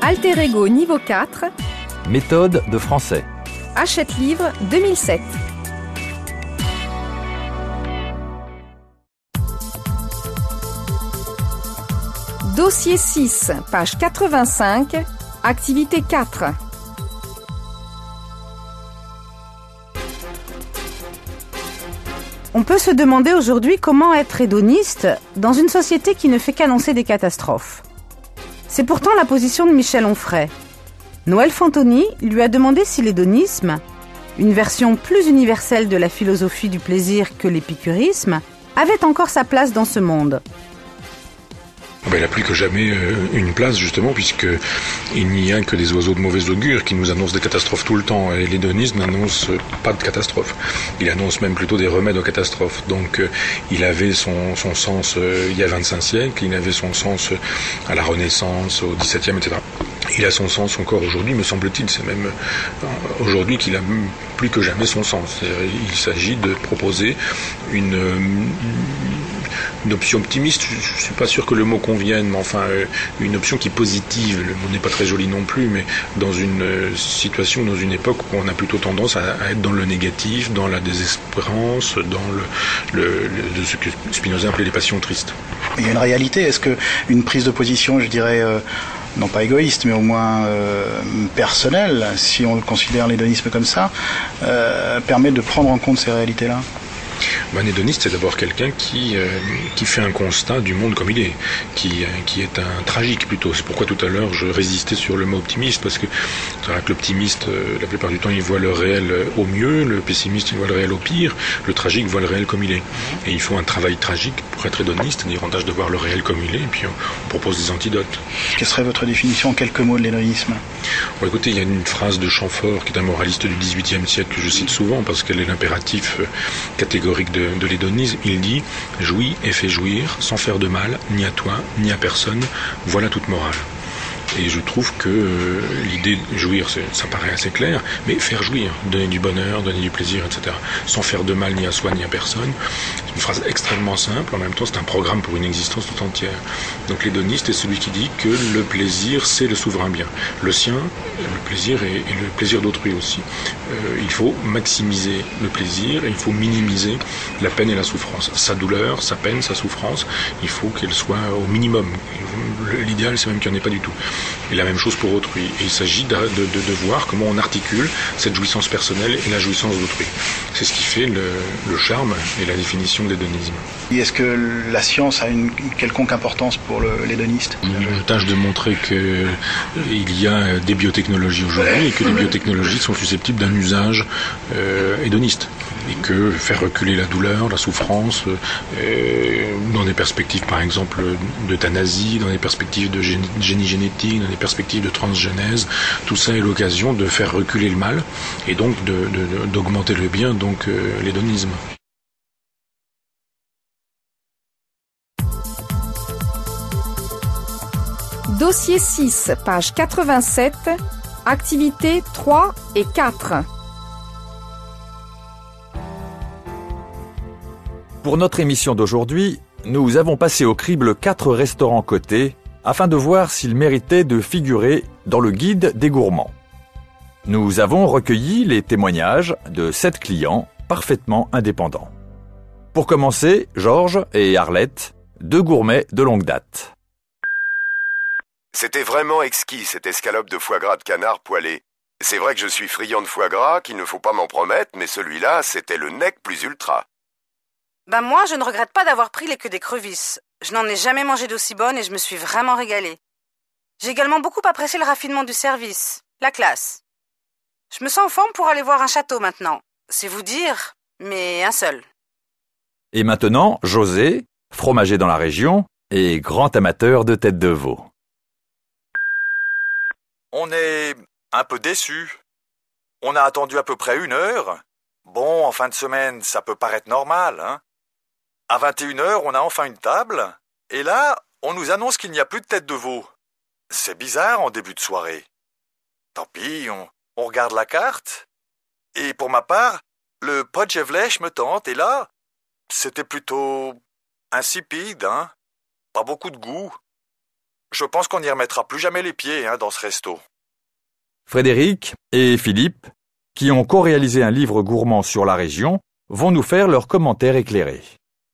Alter Ego niveau 4. Méthode de français. Hachette Livre 2007. Dossier 6, page 85, activité 4. On peut se demander aujourd'hui comment être hédoniste dans une société qui ne fait qu'annoncer des catastrophes. C'est pourtant la position de Michel Onfray. Noël Fantoni lui a demandé si l'hédonisme, une version plus universelle de la philosophie du plaisir que l'épicurisme, avait encore sa place dans ce monde. Elle a plus que jamais une place, justement, puisqu'il n'y a que des oiseaux de mauvais augure qui nous annoncent des catastrophes tout le temps. Et l'hédonisme n'annonce pas de catastrophes. Il annonce même plutôt des remèdes aux catastrophes. Donc il avait son sens il y a 25 siècles, il avait son sens à la Renaissance, au XVIIe, etc. Il a son sens encore aujourd'hui, me semble-t-il. C'est même aujourd'hui qu'il a plus que jamais son sens. Il s'agit de proposer une option optimiste. Je ne suis pas sûr que le mot convienne, mais enfin une option qui est positive. Le mot n'est pas très joli non plus, mais dans une situation, dans une époque où on a plutôt tendance à être dans le négatif, dans la désespérance, dans de ce que Spinoza appelait les passions tristes. Il y a une réalité. Est-ce qu'une prise de position, je dirais, non pas égoïste, mais au moins personnelle, si on considère l'hédonisme comme ça, permet de prendre en compte ces réalités-là ? Un hédoniste, c'est d'abord quelqu'un qui fait un constat du monde comme il est, qui est un tragique plutôt. C'est pourquoi tout à l'heure je résistais sur le mot optimiste, parce que c'est vrai que l'optimiste, la plupart du temps, il voit le réel au mieux, le pessimiste, il voit le réel au pire, le tragique voit le réel comme il est. Et il faut un travail tragique pour être hédoniste, c'est-à-dire en tâche de voir le réel comme il est, et puis on propose des antidotes. Quelle serait votre définition en quelques mots de l'hédonisme ? Bon, écoutez, il y a une phrase de Chamfort, qui est un moraliste du XVIIIe siècle, que je cite souvent, parce qu'elle est l'impératif catégorique de l'hédonisme. Il dit « Jouis et fais jouir, sans faire de mal, ni à toi, ni à personne, voilà toute morale ». Et je trouve que l'idée de jouir, ça paraît assez clair, mais faire jouir, donner du bonheur, donner du plaisir, etc., sans faire de mal ni à soi ni à personne, c'est une phrase extrêmement simple, en même temps c'est un programme pour une existence tout entière. Donc l'hédoniste est celui qui dit que le plaisir, c'est le souverain bien. Le sien, le plaisir et le plaisir d'autrui aussi. Il faut maximiser le plaisir et il faut minimiser la peine et la souffrance. Sa douleur, sa peine, sa souffrance, il faut qu'elle soit au minimum. L'idéal, c'est même qu'il n'y en ait pas du tout. Et la même chose pour autrui. Et il s'agit de voir comment on articule cette jouissance personnelle et la jouissance d'autrui. C'est ce qui fait le charme et la définition de l'hédonisme. Et est-ce que la science a une quelconque importance pour l'hédoniste ? Je tâche de montrer qu'il y a des biotechnologies aujourd'hui et que les biotechnologies sont susceptibles d'un usage hédoniste. Et que faire reculer la douleur, la souffrance, dans des perspectives par exemple d'euthanasie, dans des perspectives de génie génétique, dans des perspectives de transgénèse, tout ça est l'occasion de faire reculer le mal et donc d'augmenter le bien, donc l'hédonisme. Dossier 6, page 87, activités 3 et 4. Pour notre émission d'aujourd'hui, nous avons passé au crible 4 restaurants cotés afin de voir s'ils méritaient de figurer dans le guide des gourmands. Nous avons recueilli les témoignages de 7 clients parfaitement indépendants. Pour commencer, Georges et Arlette, 2 gourmets de longue date. C'était vraiment exquis, cette escalope de foie gras de canard poêlé. C'est vrai que je suis friand de foie gras, qu'il ne faut pas m'en promettre, mais celui-là, c'était le nec plus ultra. Ben moi, je ne regrette pas d'avoir pris les queues d'écrevisses. Je n'en ai jamais mangé d'aussi bonne et je me suis vraiment régalée. J'ai également beaucoup apprécié le raffinement du service, la classe. Je me sens en forme pour aller voir un château maintenant. C'est vous dire, mais un seul. Et maintenant, José, fromager dans la région et grand amateur de tête de veau. On est un peu déçus. On a attendu à peu près 1 heure. Bon, en fin de semaine, ça peut paraître normal, hein. À 21h, on a enfin une table. Et là, on nous annonce qu'il n'y a plus de tête de veau. C'est bizarre en début de soirée. Tant pis, on regarde la carte. Et pour ma part, le podjevlech me tente. Et là, c'était plutôt insipide, hein. Pas beaucoup de goût. Je pense qu'on n'y remettra plus jamais les pieds dans ce resto. Frédéric et Philippe, qui ont co-réalisé un livre gourmand sur la région, vont nous faire leurs commentaires éclairés.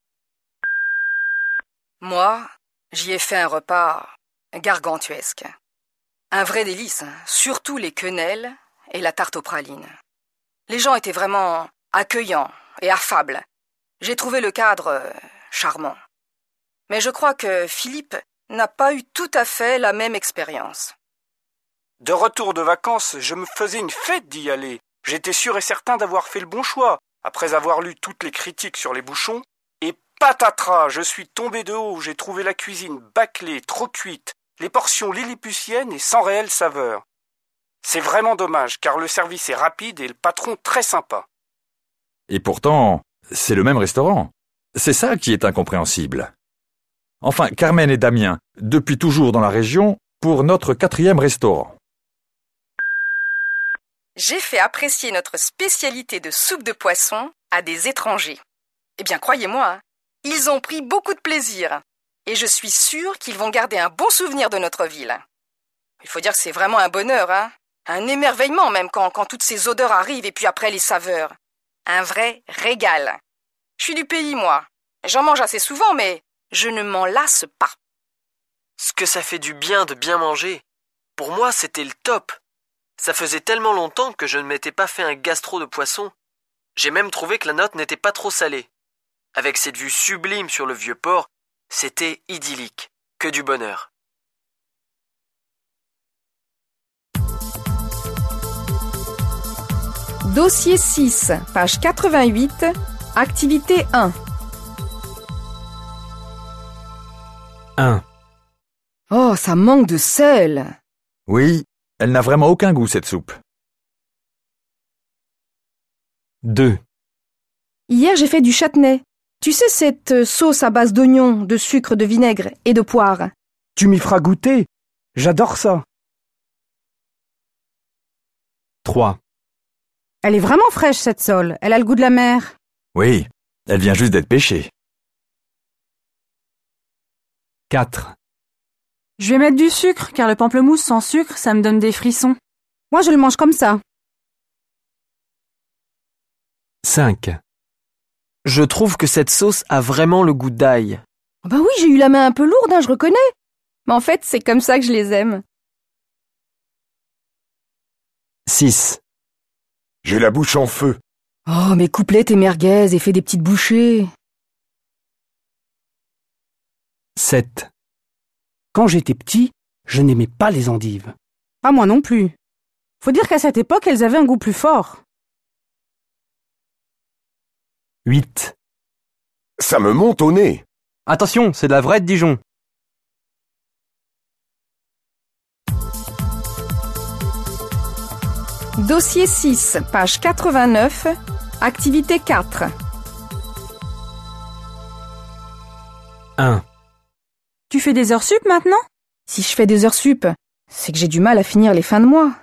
Moi, j'y ai fait un repas gargantuesque. Un vrai délice, surtout les quenelles et la tarte aux pralines. Les gens étaient vraiment accueillants et affables. J'ai trouvé le cadre charmant. Mais je crois que Philippe n'a pas eu tout à fait la même expérience. De retour de vacances, je me faisais une fête d'y aller. J'étais sûr et certain d'avoir fait le bon choix, après avoir lu toutes les critiques sur les bouchons. Et patatras, je suis tombé de haut, j'ai trouvé la cuisine bâclée, trop cuite, les portions lilliputiennes et sans réelle saveur. C'est vraiment dommage, car le service est rapide et le patron très sympa. Et pourtant, c'est le même restaurant. C'est ça qui est incompréhensible. Enfin, Carmen et Damien, depuis toujours dans la région, pour notre 4e restaurant. J'ai fait apprécier notre spécialité de soupe de poisson à des étrangers. Eh bien, croyez-moi, ils ont pris beaucoup de plaisir. Et je suis sûre qu'ils vont garder un bon souvenir de notre ville. Il faut dire que c'est vraiment un bonheur, un émerveillement même quand toutes ces odeurs arrivent et puis après les saveurs. Un vrai régal. Je suis du pays, moi. J'en mange assez souvent, mais je ne m'en lasse pas. Ce que ça fait du bien de bien manger. Pour moi, c'était le top. Ça faisait tellement longtemps que je ne m'étais pas fait un gastro de poisson. J'ai même trouvé que la note n'était pas trop salée. Avec cette vue sublime sur le vieux port, c'était idyllique. Que du bonheur. Dossier 6, page 88, activité 1. 1. Oh, ça manque de sel. Oui, elle n'a vraiment aucun goût, cette soupe. 2. Hier, j'ai fait du châtenay. Tu sais, cette sauce à base d'oignons, de sucre, de vinaigre et de poire. Tu m'y feras goûter. J'adore ça. 3. Elle est vraiment fraîche, cette sole. Elle a le goût de la mer. Oui, elle vient juste d'être pêchée. 4. Je vais mettre du sucre, car le pamplemousse sans sucre, ça me donne des frissons. Moi, je le mange comme ça. 5. Je trouve que cette sauce a vraiment le goût d'ail. Bah oui, j'ai eu la main un peu lourde, je reconnais. Mais en fait, c'est comme ça que je les aime. 6. J'ai la bouche en feu. Oh, mais coupe-les tes merguez et fais des petites bouchées. 7. Quand j'étais petit, je n'aimais pas les endives. Ah, moi non plus. Faut dire qu'à cette époque, elles avaient un goût plus fort. 8. Ça me monte au nez. Attention, c'est de la vraie de Dijon. Dossier 6, page 89, activité 4. 1. Tu fais des heures sup maintenant? Si je fais des heures sup, c'est que j'ai du mal à finir les fins de mois.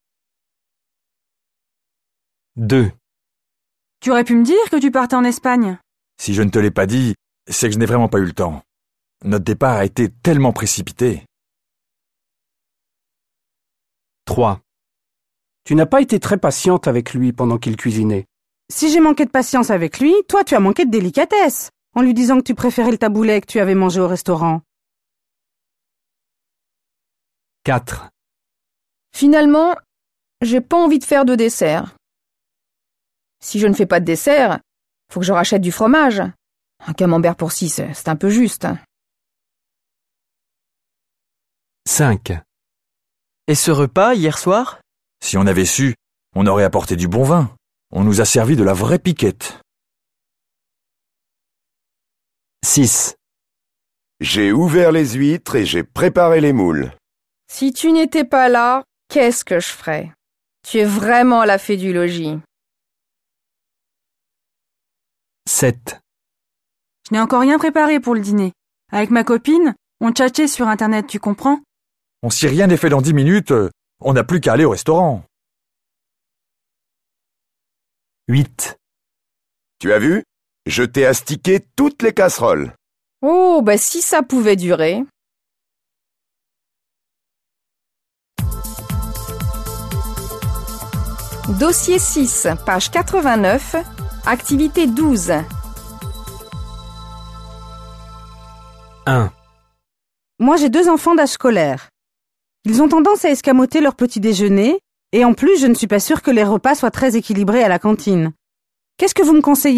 2. Tu aurais pu me dire que tu partais en Espagne. Si je ne te l'ai pas dit, c'est que je n'ai vraiment pas eu le temps. Notre départ a été tellement précipité. 3. Tu n'as pas été très patiente avec lui pendant qu'il cuisinait. Si j'ai manqué de patience avec lui, toi, tu as manqué de délicatesse, en lui disant que tu préférais le taboulet que tu avais mangé au restaurant. 4. Finalement, j'ai pas envie de faire de dessert. Si je ne fais pas de dessert, faut que je rachète du fromage. Un camembert pour 6, c'est un peu juste. 5. Et ce repas, hier soir? Si on avait su, on aurait apporté du bon vin. On nous a servi de la vraie piquette. 6. J'ai ouvert les huîtres et j'ai préparé les moules. Si tu n'étais pas là, qu'est-ce que je ferais? Tu es vraiment la fée du logis. 7. Je n'ai encore rien préparé pour le dîner. Avec ma copine, on tchatchait sur Internet, tu comprends? Si rien n'est fait dans 10 minutes, on n'a plus qu'à aller au restaurant. 8. Tu as vu? Je t'ai astiqué toutes les casseroles. Oh, bah si ça pouvait durer. Dossier 6, page 89, activité 12. 1. Moi, j'ai 2 enfants d'âge scolaire. Ils ont tendance à escamoter leur petit déjeuner, et en plus, je ne suis pas sûre que les repas soient très équilibrés à la cantine. Qu'est-ce que vous me conseillez ?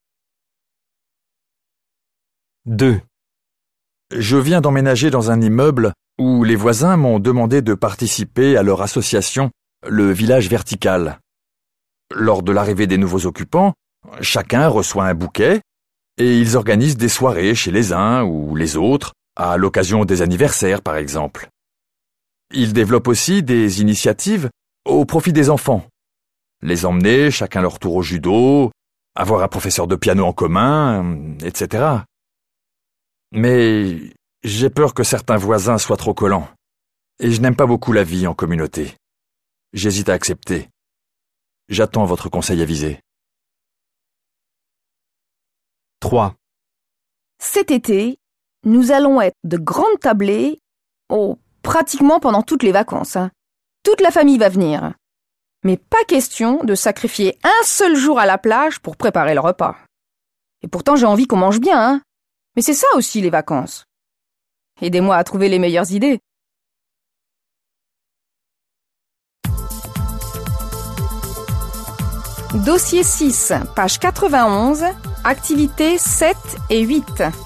2. Je viens d'emménager dans un immeuble où les voisins m'ont demandé de participer à leur association, le village vertical. Lors de l'arrivée des nouveaux occupants, chacun reçoit un bouquet et ils organisent des soirées chez les uns ou les autres, à l'occasion des anniversaires par exemple. Ils développent aussi des initiatives au profit des enfants. Les emmener chacun leur tour au judo, avoir un professeur de piano en commun, etc. Mais j'ai peur que certains voisins soient trop collants. Et je n'aime pas beaucoup la vie en communauté. J'hésite à accepter. J'attends votre conseil avisé. 3. Cet été, nous allons être de grandes tablées, pratiquement pendant toutes les vacances. Toute la famille va venir. Mais pas question de sacrifier un seul jour à la plage pour préparer le repas. Et pourtant j'ai envie qu'on mange bien, hein. Mais c'est ça aussi les vacances. Aidez-moi à trouver les meilleures idées. Dossier 6, page 91, activités 7 et 8.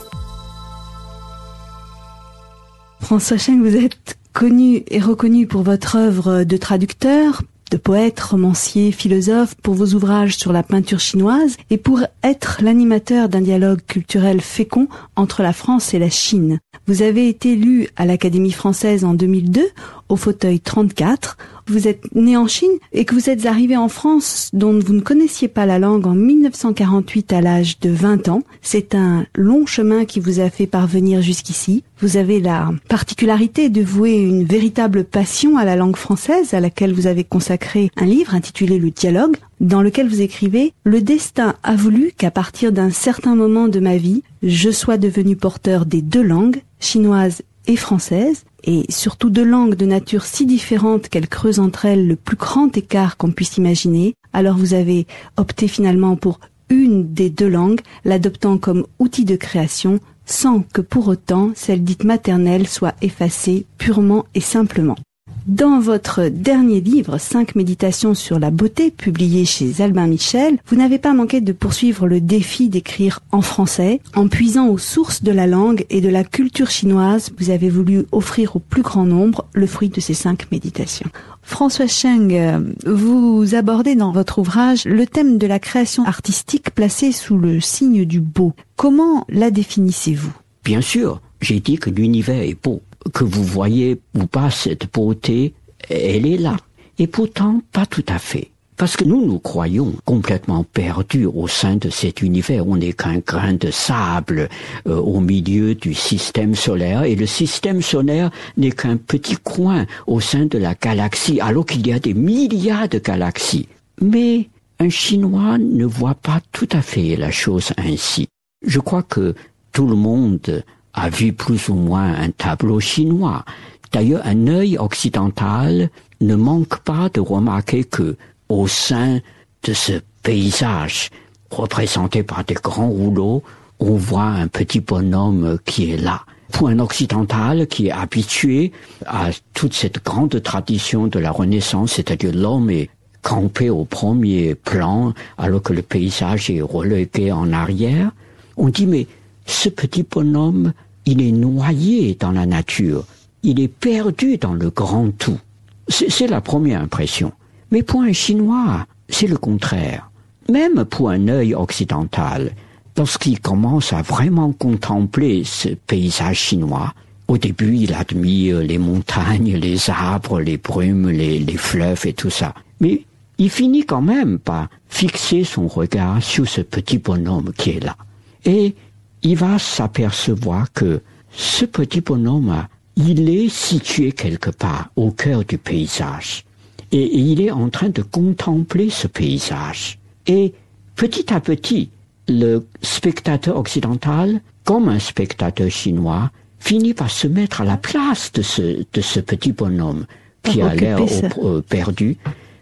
François Cheng, vous êtes connu et reconnu pour votre œuvre de traducteur, de poète, romancier, philosophe, pour vos ouvrages sur la peinture chinoise et pour être l'animateur d'un dialogue culturel fécond entre la France et la Chine. Vous avez été élu à l'Académie française en 2002, au fauteuil 34. Vous êtes né en Chine et que vous êtes arrivé en France dont vous ne connaissiez pas la langue en 1948 à l'âge de 20 ans. C'est un long chemin qui vous a fait parvenir jusqu'ici. Vous avez la particularité de vouer une véritable passion à la langue française à laquelle vous avez consacré un livre intitulé Le Dialogue, dans lequel vous écrivez « Le destin a voulu qu'à partir d'un certain moment de ma vie, je sois devenu porteur des 2 langues, chinoise et française, et surtout 2 langues de nature si différentes qu'elles creusent entre elles le plus grand écart qu'on puisse imaginer. Alors vous avez opté finalement pour une des 2 langues, l'adoptant comme outil de création, sans que pour autant celle dite maternelle soit effacée purement et simplement. Dans votre dernier livre, 5 méditations sur la beauté, publié chez Albin Michel, vous n'avez pas manqué de poursuivre le défi d'écrire en français. En puisant aux sources de la langue et de la culture chinoise, vous avez voulu offrir au plus grand nombre le fruit de ces 5 méditations. François Cheng, vous abordez dans votre ouvrage le thème de la création artistique placée sous le signe du beau. Comment la définissez-vous ? Bien sûr, j'ai dit que l'univers est beau. Que vous voyez ou pas cette beauté, elle est là. Et pourtant, pas tout à fait. Parce que nous croyons complètement perdus au sein de cet univers. On n'est qu'un grain de sable au milieu du système solaire. Et le système solaire n'est qu'un petit coin au sein de la galaxie, alors qu'il y a des milliards de galaxies. Mais un Chinois ne voit pas tout à fait la chose ainsi. Je crois que tout le monde a vu plus ou moins un tableau chinois. D'ailleurs, un œil occidental ne manque pas de remarquer que, au sein de ce paysage représenté par des grands rouleaux, on voit un petit bonhomme qui est là. Pour un occidental qui est habitué à toute cette grande tradition de la Renaissance, c'est-à-dire l'homme est campé au premier plan alors que le paysage est relégué en arrière, on dit mais ce petit bonhomme, il est noyé dans la nature, il est perdu dans le grand tout. C'est la première impression. Mais pour un Chinois, c'est le contraire. Même pour un œil occidental, lorsqu'il commence à vraiment contempler ce paysage chinois, au début il admire les montagnes, les arbres, les brumes, les fleuves et tout ça. Mais il finit quand même par fixer son regard sur ce petit bonhomme qui est là. Et il va s'apercevoir que ce petit bonhomme, il est situé quelque part au cœur du paysage. Et il est en train de contempler ce paysage. Et petit à petit, le spectateur occidental, comme un spectateur chinois, finit par se mettre à la place de ce petit bonhomme qui a l'air perdu.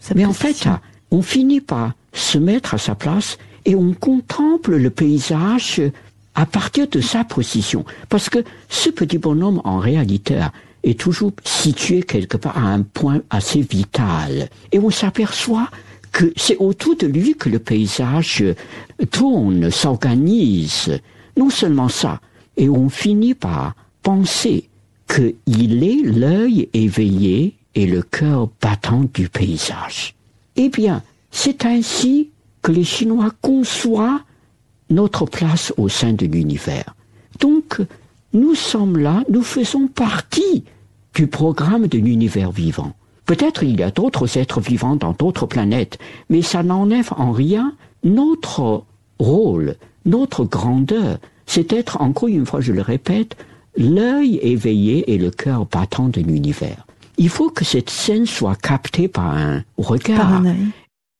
Mais en fait, on finit par se mettre à sa place et on contemple le paysage à partir de sa position. Parce que ce petit bonhomme, en réalité, est toujours situé quelque part à un point assez vital. Et on s'aperçoit que c'est autour de lui que le paysage tourne, s'organise. Non seulement ça, et on finit par penser qu'il est l'œil éveillé et le cœur battant du paysage. Eh bien, c'est ainsi que les Chinois conçoivent notre place au sein de l'univers. Donc, nous sommes là, nous faisons partie du programme de l'univers vivant. Peut-être il y a d'autres êtres vivants dans d'autres planètes, mais ça n'enlève en rien notre rôle, notre grandeur. C'est être, encore une fois, je le répète, l'œil éveillé et le cœur battant de l'univers. Il faut que cette scène soit captée par un regard. Par un œil.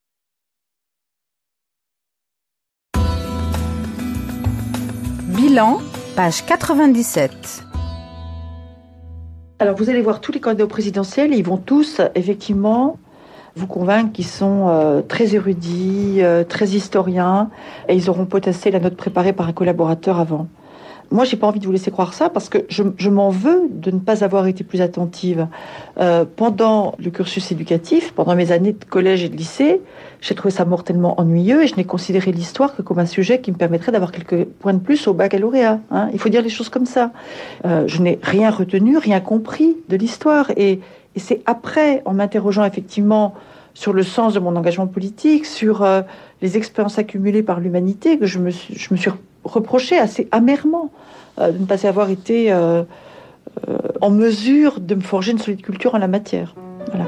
Bilan, page 97. Alors vous allez voir tous les candidats au présidentiel et ils vont tous effectivement vous convaincre qu'ils sont très érudits, très historiens et ils auront potassé la note préparée par un collaborateur avant. Moi, j'ai pas envie de vous laisser croire ça parce que je m'en veux de ne pas avoir été plus attentive. Pendant le cursus éducatif, pendant mes années de collège et de lycée, j'ai trouvé ça mortellement ennuyeux et je n'ai considéré l'histoire que comme un sujet qui me permettrait d'avoir quelques points de plus au baccalauréat. Hein. Il faut dire les choses comme ça. Je n'ai rien retenu, rien compris de l'histoire et c'est après, en m'interrogeant effectivement sur le sens de mon engagement politique, sur les expériences accumulées par l'humanité, que je me suis reproché assez amèrement de ne pas avoir été en mesure de me forger une solide culture en la matière. Voilà.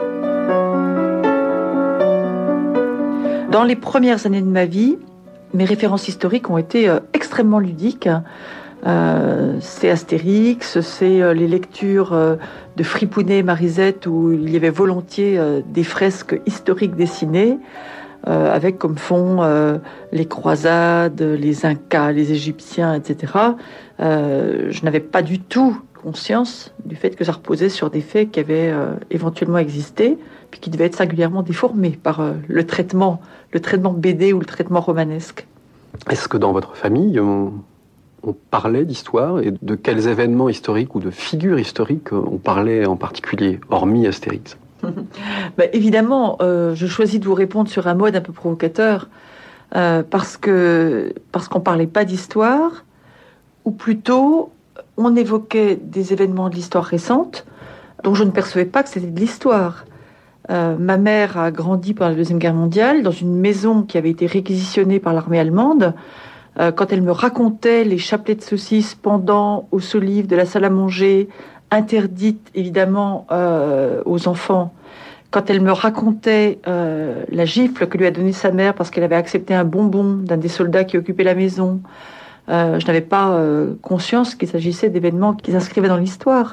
Dans les premières années de ma vie, mes références historiques ont été extrêmement ludiques. C'est Astérix, c'est les lectures de Fripounet et Marisette où il y avait volontiers des fresques historiques dessinées avec comme fond les croisades, les Incas, les Égyptiens, etc. Je n'avais pas du tout conscience du fait que ça reposait sur des faits qui avaient éventuellement existé puis qui devaient être singulièrement déformés par le traitement BD ou le traitement romanesque. Est-ce que dans votre famille, on parlait d'histoire et de quels événements historiques ou de figures historiques on parlait en particulier, hormis Astérix? Évidemment, je choisis de vous répondre sur un mode un peu provocateur parce qu'on parlait pas d'histoire, ou plutôt on évoquait des événements de l'histoire récente dont je ne percevais pas que c'était de l'histoire. Ma mère a grandi pendant la Deuxième Guerre mondiale dans une maison qui avait été réquisitionnée par l'armée allemande. Quand elle me racontait les chapelets de saucisses pendant aux solives de la salle à manger, interdites évidemment aux enfants, quand elle me racontait la gifle que lui a donnée sa mère parce qu'elle avait accepté un bonbon d'un des soldats qui occupait la maison, je n'avais pas conscience qu'il s'agissait d'événements qui s'inscrivaient dans l'histoire.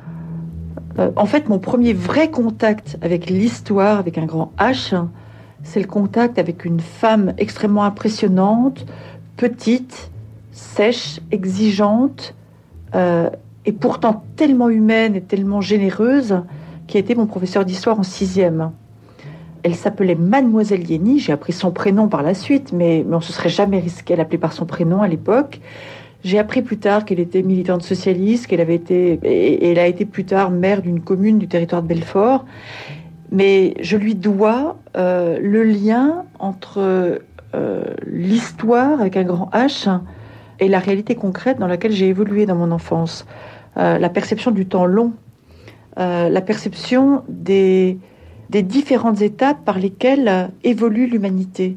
En fait, mon premier vrai contact avec l'histoire, avec un grand H, c'est le contact avec une femme extrêmement impressionnante, petite, sèche, exigeante, et pourtant tellement humaine et tellement généreuse, qui a été mon professeur d'histoire en 6e. Elle s'appelait Mademoiselle Yenny, j'ai appris son prénom par la suite, mais on ne se serait jamais risqué à l'appeler par son prénom à l'époque. J'ai appris plus tard qu'elle était militante socialiste, qu'elle avait été, et elle a été plus tard maire d'une commune du territoire de Belfort. Mais je lui dois le lien entre l'histoire avec un grand H et la réalité concrète dans laquelle j'ai évolué dans mon enfance. La perception du temps long, la perception des différentes étapes par lesquelles évolue l'humanité.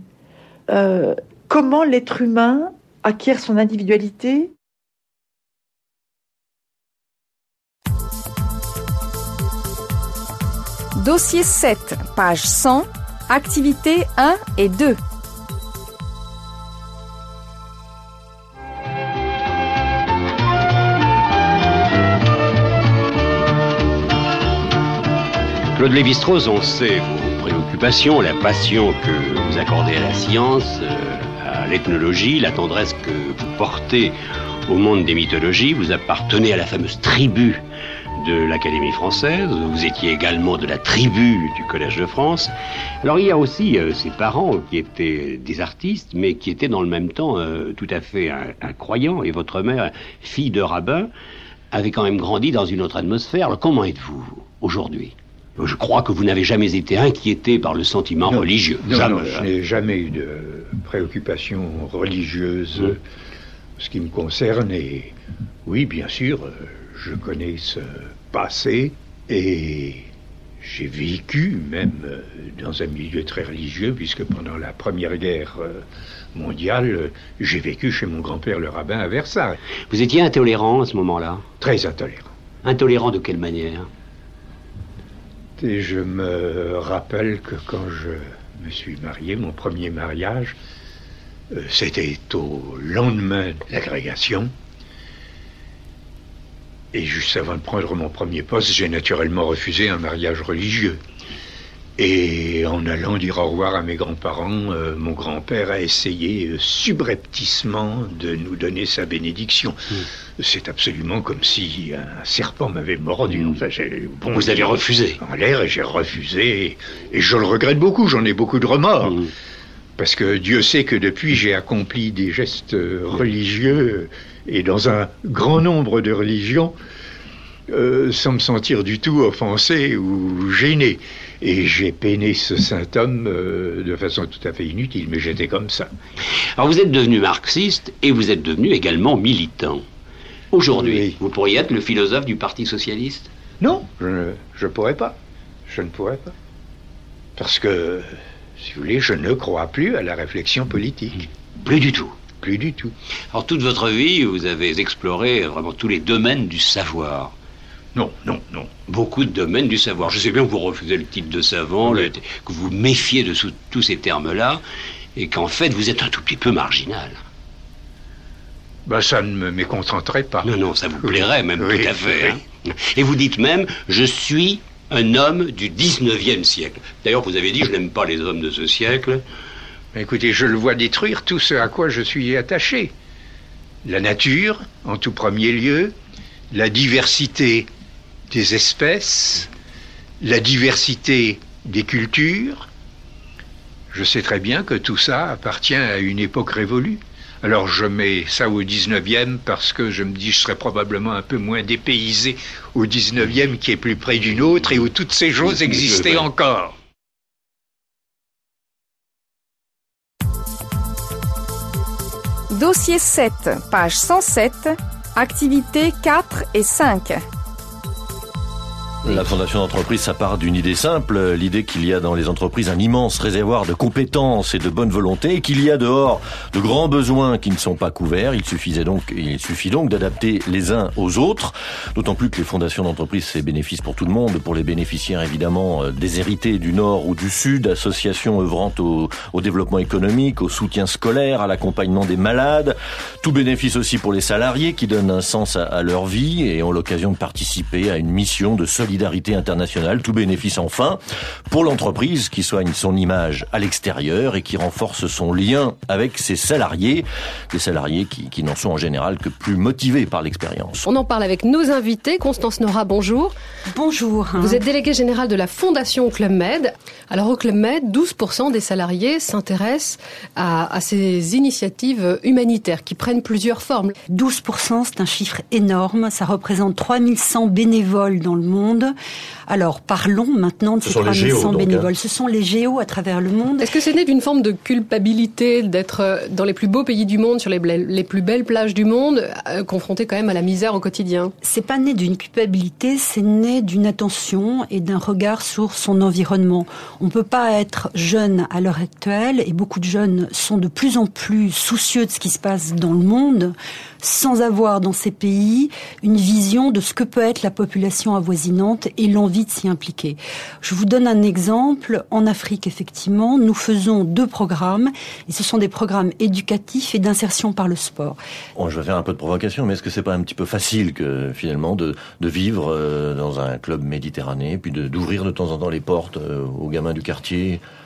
Comment l'être humain acquiert son individualité. Dossier 7, page 100, activités 1 et 2. Claude Lévi-Strauss, on sait vos préoccupations, la passion que vous accordez à la science, à l'ethnologie, la tendresse que vous portez au monde des mythologies. Vous appartenez à la fameuse tribu de l'Académie française, vous étiez également de la tribu du Collège de France. Alors il y a aussi ses parents qui étaient des artistes, mais qui étaient dans le même temps tout à fait un croyant, et votre mère, fille de rabbin, avait quand même grandi dans une autre atmosphère. Alors, comment êtes-vous aujourd'hui ? Je crois que vous n'avez jamais été inquiété par le sentiment religieux. Non, je n'ai jamais eu de préoccupation religieuse ce qui me concerne. Et oui, bien sûr, je connais ce passé et j'ai vécu même dans un milieu très religieux, puisque pendant la Première Guerre mondiale, j'ai vécu chez mon grand-père le rabbin à Versailles. Vous étiez intolérant à ce moment-là ? Très intolérant. Intolérant de quelle manière ? Et je me rappelle que quand je me suis marié, mon premier mariage, c'était au lendemain de l'agrégation. Et juste avant de prendre mon premier poste, j'ai naturellement refusé un mariage religieux. Et en allant dire au revoir à mes grands-parents, mon grand-père a essayé subrepticement de nous donner sa bénédiction. C'est absolument comme si un serpent m'avait mordu. Enfin, vous avez refusé en l'air, et j'ai refusé. Et je le regrette beaucoup, j'en ai beaucoup de remords. Parce que Dieu sait que depuis, j'ai accompli des gestes religieux, et dans un grand nombre de religions, sans me sentir du tout offensé ou gêné. Et j'ai peiné ce saint homme de façon tout à fait inutile, mais j'étais comme ça. Alors vous êtes devenu marxiste et vous êtes devenu également militant. Aujourd'hui, vous pourriez être le philosophe du Parti socialiste ? Non, je pourrais pas. Je ne pourrais pas. Parce que, si vous voulez, je ne crois plus à la réflexion politique. Plus du tout ? Plus du tout. Alors toute votre vie, vous avez exploré vraiment tous les domaines du savoir. Non. Beaucoup de domaines du savoir. Je sais bien que vous refusez le titre de savant, que vous méfiez de tous ces termes-là, et qu'en fait, vous êtes un tout petit peu marginal. Ça ne me mécontenterait pas. Non, ça vous plairait même tout à fait. Hein. Et vous dites même, je suis un homme du 19e siècle. D'ailleurs, vous avez dit, je n'aime pas les hommes de ce siècle. Écoutez, je le vois détruire tout ce à quoi je suis attaché. La nature, en tout premier lieu, la diversité des espèces, la diversité des cultures. Je sais très bien que tout ça appartient à une époque révolue. Alors je mets ça au 19e parce que je me dis que je serais probablement un peu moins dépaysé au 19e qui est plus près d'une autre et où toutes ces choses existaient encore. Dossier 7, page 107, activités 4 et 5. La fondation d'entreprise, ça part d'une idée simple, l'idée qu'il y a dans les entreprises un immense réservoir de compétences et de bonne volonté, et qu'il y a dehors de grands besoins qui ne sont pas couverts. Il suffit donc d'adapter les uns aux autres, d'autant plus que les fondations d'entreprise, c'est bénéfice pour tout le monde, pour les bénéficiaires évidemment déshérités du Nord ou du Sud, associations œuvrant au développement économique, au soutien scolaire, à l'accompagnement des malades, tout bénéfice aussi pour les salariés qui donnent un sens à leur vie et ont l'occasion de participer à une mission de solidarité internationale, tout bénéfice enfin pour l'entreprise qui soigne son image à l'extérieur et qui renforce son lien avec ses salariés, des salariés qui n'en sont en général que plus motivés par l'expérience. On en parle avec nos invités. Constance Nora, bonjour. Bonjour. Vous êtes déléguée générale de la Fondation Club Med. Alors au Club Med, 12% des salariés s'intéressent à ces initiatives humanitaires qui prennent plusieurs formes. 12%, c'est un chiffre énorme. Ça représente 3100 bénévoles dans le monde. Alors, parlons maintenant de ces 3100 bénévoles. Ce sont les géos à travers le monde. Est-ce que c'est né d'une forme de culpabilité d'être dans les plus beaux pays du monde, sur les plus belles plages du monde, confronté quand même à la misère au quotidien ? C'est pas né d'une culpabilité, c'est né d'une attention et d'un regard sur son environnement. On peut pas être jeune à l'heure actuelle, et beaucoup de jeunes sont de plus en plus soucieux de ce qui se passe dans le monde, sans avoir dans ces pays une vision de ce que peut être la population avoisinante et l'envie de s'y impliquer. Je vous donne un exemple. En Afrique, effectivement, nous faisons 2 programmes, et ce sont des programmes éducatifs et d'insertion par le sport. Bon, je vais faire un peu de provocation, mais est-ce que c'est pas un petit peu facile que finalement de vivre dans un club méditerranéen, puis d'ouvrir de temps en temps les portes aux gamins du quartier,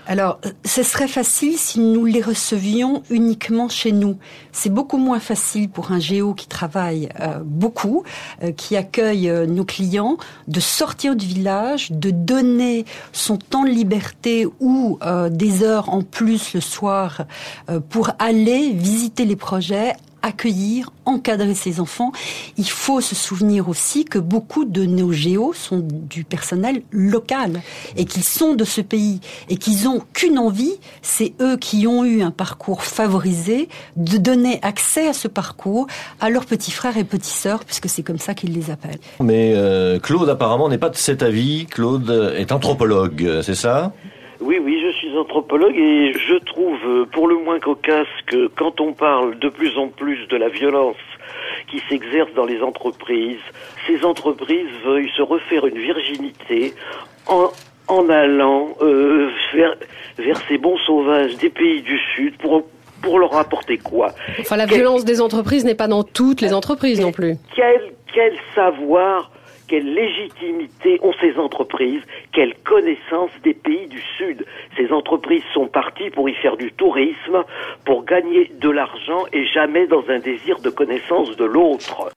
Alors, ce serait facile si nous les recevions uniquement chez nous. C'est beaucoup moins facile pour un géo qui travaille beaucoup, qui accueille nos clients, de sortir du village, de donner son temps de liberté ou des heures en plus le soir pour aller visiter les projets, accueillir, encadrer ses enfants. Il faut se souvenir aussi que beaucoup de nos géos sont du personnel local et qu'ils sont de ce pays et qu'ils n'ont qu'une envie, c'est eux qui ont eu un parcours favorisé, de donner accès à ce parcours à leurs petits frères et petites sœurs, puisque c'est comme ça qu'ils les appellent. Mais Claude apparemment n'est pas de cet avis. Claude est anthropologue, c'est ça ? Oui, je suis anthropologue et je trouve pour le moins cocasse que quand on parle de plus en plus de la violence qui s'exerce dans les entreprises, ces entreprises veuillent se refaire une virginité en allant vers ces bons sauvages des pays du Sud pour leur apporter quoi ? Enfin, la violence des entreprises n'est pas dans toutes les entreprises non plus. Quel savoir, quelle légitimité ont ces entreprises, quelle connaissance des pays du Sud. Ces entreprises sont parties pour y faire du tourisme, pour gagner de l'argent et jamais dans un désir de connaissance de l'autre.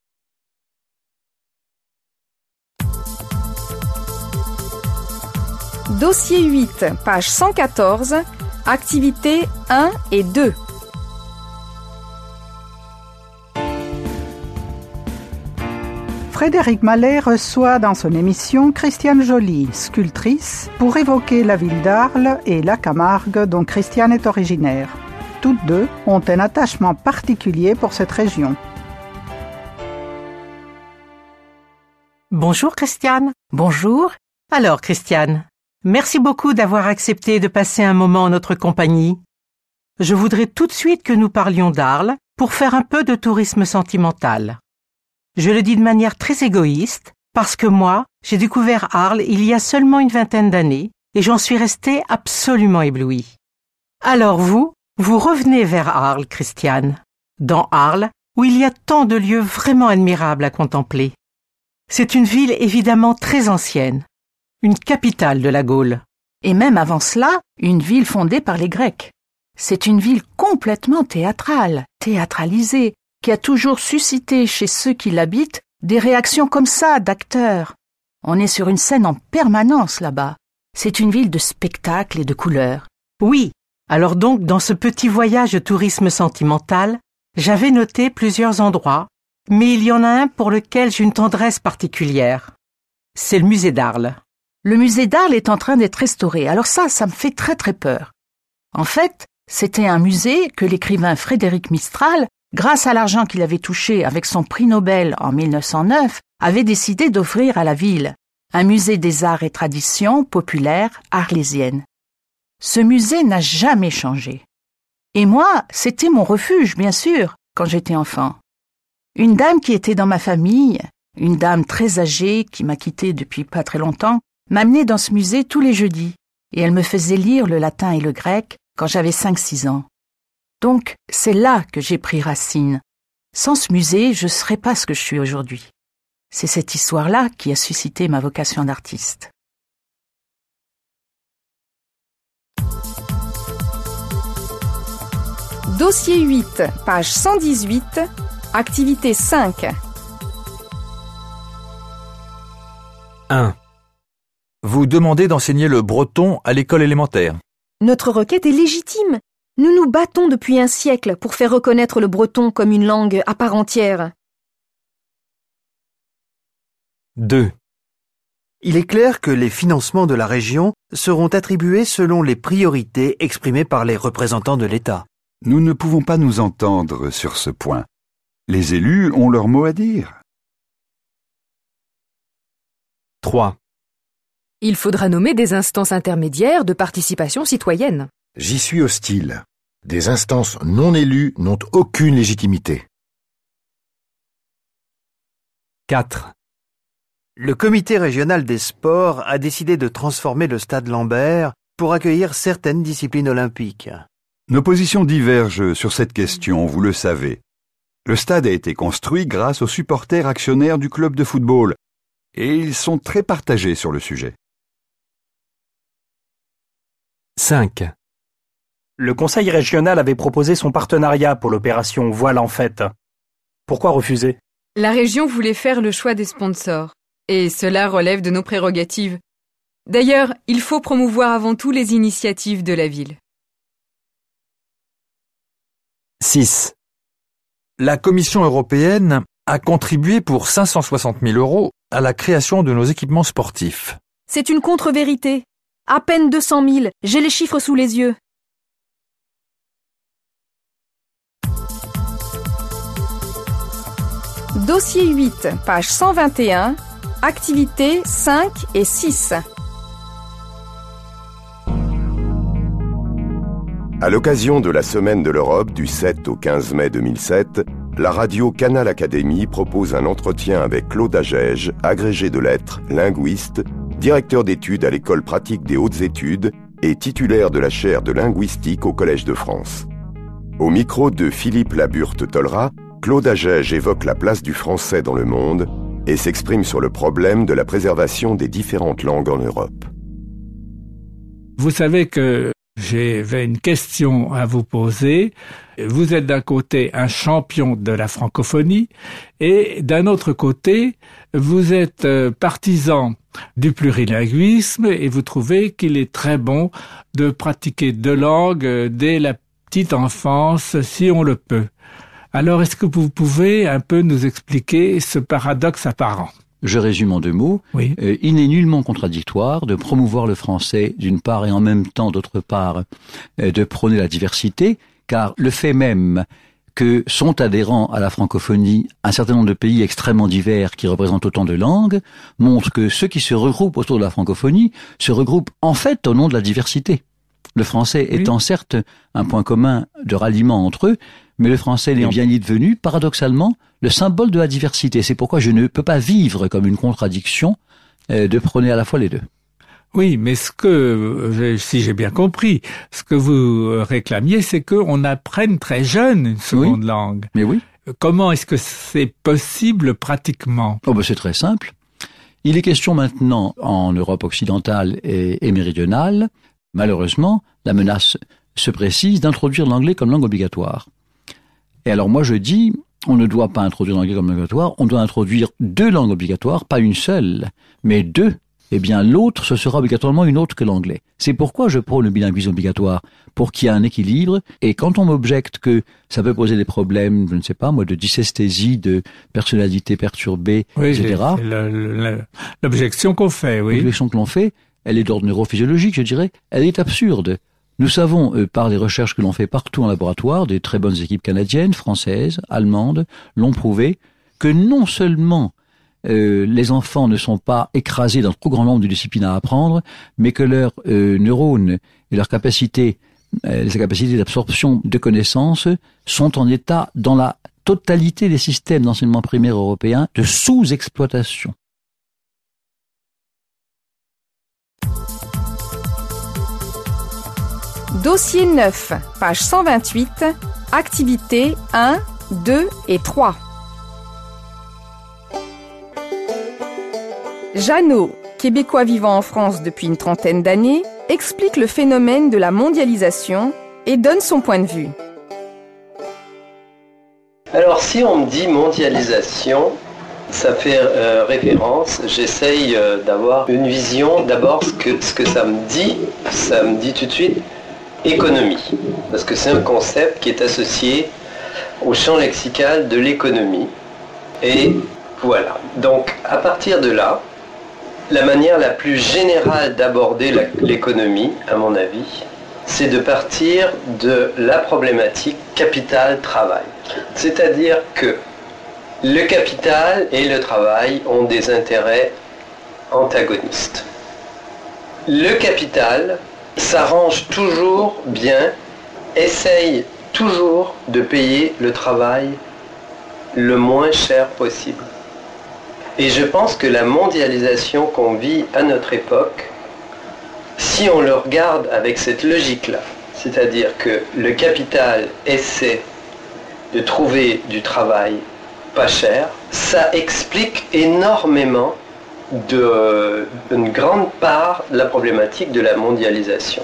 Dossier 8, page 114, activités 1 et 2. Frédéric Mallet reçoit dans son émission Christiane Joly, sculptrice, pour évoquer la ville d'Arles et la Camargue dont Christiane est originaire. Toutes deux ont un attachement particulier pour cette région. Bonjour Christiane. Bonjour. Alors Christiane, merci beaucoup d'avoir accepté de passer un moment en notre compagnie. Je voudrais tout de suite que nous parlions d'Arles pour faire un peu de tourisme sentimental. Je le dis de manière très égoïste, parce que moi, j'ai découvert Arles il y a seulement une vingtaine d'années, et j'en suis restée absolument éblouie. Alors vous revenez vers Arles, Christiane, dans Arles, où il y a tant de lieux vraiment admirables à contempler. C'est une ville évidemment très ancienne, une capitale de la Gaule. Et même avant cela, une ville fondée par les Grecs. C'est une ville complètement théâtrale, théâtralisée, qui a toujours suscité chez ceux qui l'habitent des réactions comme ça d'acteurs. On est sur une scène en permanence là-bas. C'est une ville de spectacles et de couleurs. Oui, alors donc dans ce petit voyage de tourisme sentimental, j'avais noté plusieurs endroits, mais il y en a un pour lequel j'ai une tendresse particulière. C'est le musée d'Arles. Le musée d'Arles est en train d'être restauré, alors ça me fait très très peur. En fait, c'était un musée que l'écrivain Frédéric Mistral, grâce à l'argent qu'il avait touché avec son prix Nobel en 1909, avait décidé d'offrir à la ville, un musée des arts et traditions populaires arlésiennes. Ce musée n'a jamais changé. Et moi, c'était mon refuge, bien sûr, quand j'étais enfant. Une dame qui était dans ma famille, une dame très âgée qui m'a quittée depuis pas très longtemps, m'amenait dans ce musée tous les jeudis, et elle me faisait lire le latin et le grec quand j'avais 5-6 ans. Donc, c'est là que j'ai pris racine. Sans ce musée, je ne serais pas ce que je suis aujourd'hui. C'est cette histoire-là qui a suscité ma vocation d'artiste. Dossier 8, page 118, activité 5. 1. Vous demandez d'enseigner le breton à l'école élémentaire. Notre requête est légitime. Nous nous battons depuis un siècle pour faire reconnaître le breton comme une langue à part entière. 2. Il est clair que les financements de la région seront attribués selon les priorités exprimées par les représentants de l'État. Nous ne pouvons pas nous entendre sur ce point. Les élus ont leur mot à dire. 3. Il faudra nommer des instances intermédiaires de participation citoyenne. J'y suis hostile. Des instances non élues n'ont aucune légitimité. 4. Le comité régional des sports a décidé de transformer le stade Lambert pour accueillir certaines disciplines olympiques. Nos positions divergent sur cette question, vous le savez. Le stade a été construit grâce aux supporters actionnaires du club de football, et ils sont très partagés sur le sujet. 5. Le conseil régional avait proposé son partenariat pour l'opération Voile en fête. Pourquoi refuser? La région voulait faire le choix des sponsors, et cela relève de nos prérogatives. D'ailleurs, il faut promouvoir avant tout les initiatives de la ville. 6. La Commission européenne a contribué pour 560 000 € à la création de nos équipements sportifs. C'est une contre-vérité. À peine 200 000, j'ai les chiffres sous les yeux. Dossier 8, page 121, activités 5 et 6. À l'occasion de la Semaine de l'Europe du 7 au 15 mai 2007, la radio Canal Académie propose un entretien avec Claude Agege, agrégé de lettres, linguiste, directeur d'études à l'École pratique des hautes études et titulaire de la chaire de linguistique au Collège de France. Au micro de Philippe Laburte-Tollerat, Claude Agege évoque la place du français dans le monde et s'exprime sur le problème de la préservation des différentes langues en Europe. Vous savez que j'avais une question à vous poser. Vous êtes d'un côté un champion de la francophonie et d'un autre côté, vous êtes partisan du plurilinguisme et vous trouvez qu'il est très bon de pratiquer deux langues dès la petite enfance si on le peut. Alors, est-ce que vous pouvez un peu nous expliquer ce paradoxe apparent? Je résume en deux mots. Oui. Il n'est nullement contradictoire de promouvoir le français d'une part et en même temps d'autre part de prôner la diversité, car le fait même que sont adhérents à la francophonie un certain nombre de pays extrêmement divers qui représentent autant de langues montre que ceux qui se regroupent autour de la francophonie se regroupent en fait au nom de la diversité. Le français étant certes un point commun de ralliement entre eux, mais le français est bien devenu, paradoxalement, le symbole de la diversité. C'est pourquoi je ne peux pas vivre comme une contradiction de prôner à la fois les deux. Oui, mais si j'ai bien compris, ce que vous réclamiez, c'est qu'on apprenne très jeune une seconde langue. Mais oui. Comment est-ce que c'est possible pratiquement? C'est très simple. Il est question maintenant, en Europe occidentale et méridionale, malheureusement, la menace se précise d'introduire l'anglais comme langue obligatoire. Et alors moi je dis, on ne doit pas introduire l'anglais comme langue obligatoire, on doit introduire deux langues obligatoires, pas une seule, mais deux. Eh bien l'autre, ce sera obligatoirement une autre que l'anglais. C'est pourquoi je prône le bilinguisme obligatoire, pour qu'il y ait un équilibre. Et quand on m'objecte que ça peut poser des problèmes, je ne sais pas moi, de dysesthésie, de personnalité perturbée, etc. L'objection qu'on fait, oui. L'objection que l'on fait, elle est d'ordre neurophysiologique, je dirais, elle est absurde. Nous savons, par les recherches que l'on fait partout en laboratoire, des très bonnes équipes canadiennes, françaises, allemandes, l'ont prouvé, que non seulement les enfants ne sont pas écrasés dans trop grand nombre de disciplines à apprendre, mais que leurs neurones et leurs capacités, les capacités d'absorption de connaissances sont en état, dans la totalité des systèmes d'enseignement primaire européens, de sous-exploitation. Dossier 9, page 128, activités 1, 2 et 3. Jeannot, québécois vivant en France depuis une trentaine d'années, explique le phénomène de la mondialisation et donne son point de vue. Alors si on me dit mondialisation, ça fait référence, j'essaye d'avoir une vision, d'abord ce que ça me dit tout de suite, économie, parce que c'est un concept qui est associé au champ lexical de l'économie. Et voilà, donc à partir de là, la manière la plus générale d'aborder l'économie, à mon avis, c'est de partir de la problématique capital-travail. C'est-à-dire que le capital et le travail ont des intérêts antagonistes. Le capital s'arrange toujours bien, essaye toujours de payer le travail le moins cher possible. Et je pense que la mondialisation qu'on vit à notre époque, si on le regarde avec cette logique-là, c'est-à-dire que le capital essaie de trouver du travail pas cher, ça explique énormément une grande part de la problématique de la mondialisation.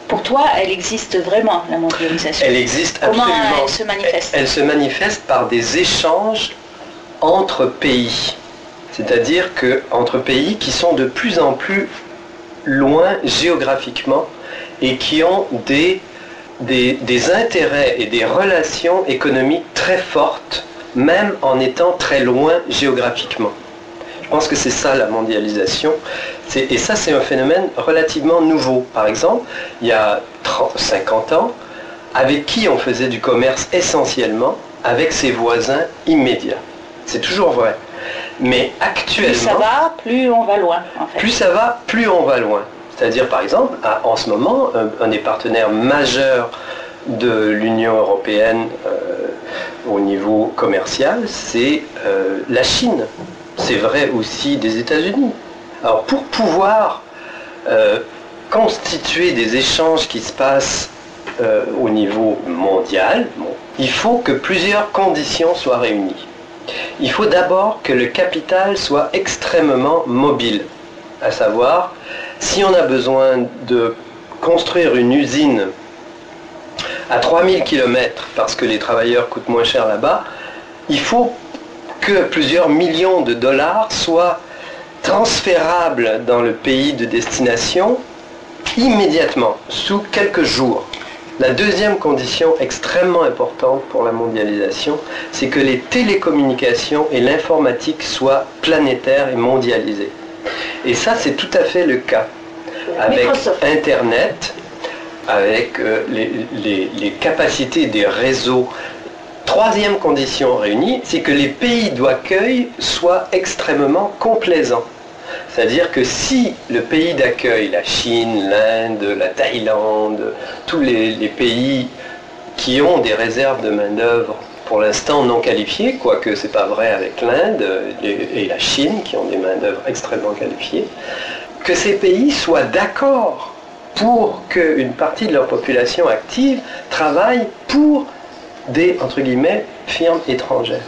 Pour toi, elle existe vraiment, la mondialisation? Elle existe absolument. Comment elle se manifeste? Elle se manifeste par des échanges entre pays. C'est-à-dire entre pays qui sont de plus en plus loin géographiquement et qui ont des intérêts et des relations économiques très fortes, même en étant très loin géographiquement. Je pense que c'est ça la mondialisation. Et ça, c'est un phénomène relativement nouveau. Par exemple, il y a 50 ans, avec qui on faisait du commerce essentiellement? Avec ses voisins immédiats. C'est toujours vrai. Mais actuellement... Plus ça va, plus on va loin, en fait. Plus ça va, plus on va loin. C'est-à-dire, par exemple, en ce moment, un des partenaires majeurs de l'Union européenne au niveau commercial, c'est la Chine. C'est vrai aussi des États-Unis. Alors, pour pouvoir constituer des échanges qui se passent au niveau mondial, il faut que plusieurs conditions soient réunies. Il faut d'abord que le capital soit extrêmement mobile, à savoir, si on a besoin de construire une usine à 3000 km parce que les travailleurs coûtent moins cher là-bas, il faut que plusieurs millions de dollars soient transférables dans le pays de destination immédiatement, sous quelques jours. La deuxième condition extrêmement importante pour la mondialisation, c'est que les télécommunications et l'informatique soient planétaires et mondialisées. Et ça, c'est tout à fait le cas avec Internet, avec les capacités des réseaux. Troisième condition réunie, c'est que les pays d'accueil soient extrêmement complaisants. C'est-à-dire que si le pays d'accueil, la Chine, l'Inde, la Thaïlande, tous les pays qui ont des réserves de main-d'œuvre pour l'instant non qualifiées, quoique ce n'est pas vrai avec l'Inde et la Chine qui ont des main-d'œuvre extrêmement qualifiées, que ces pays soient d'accord pour qu'une partie de leur population active travaille pour des, entre guillemets, firmes étrangères.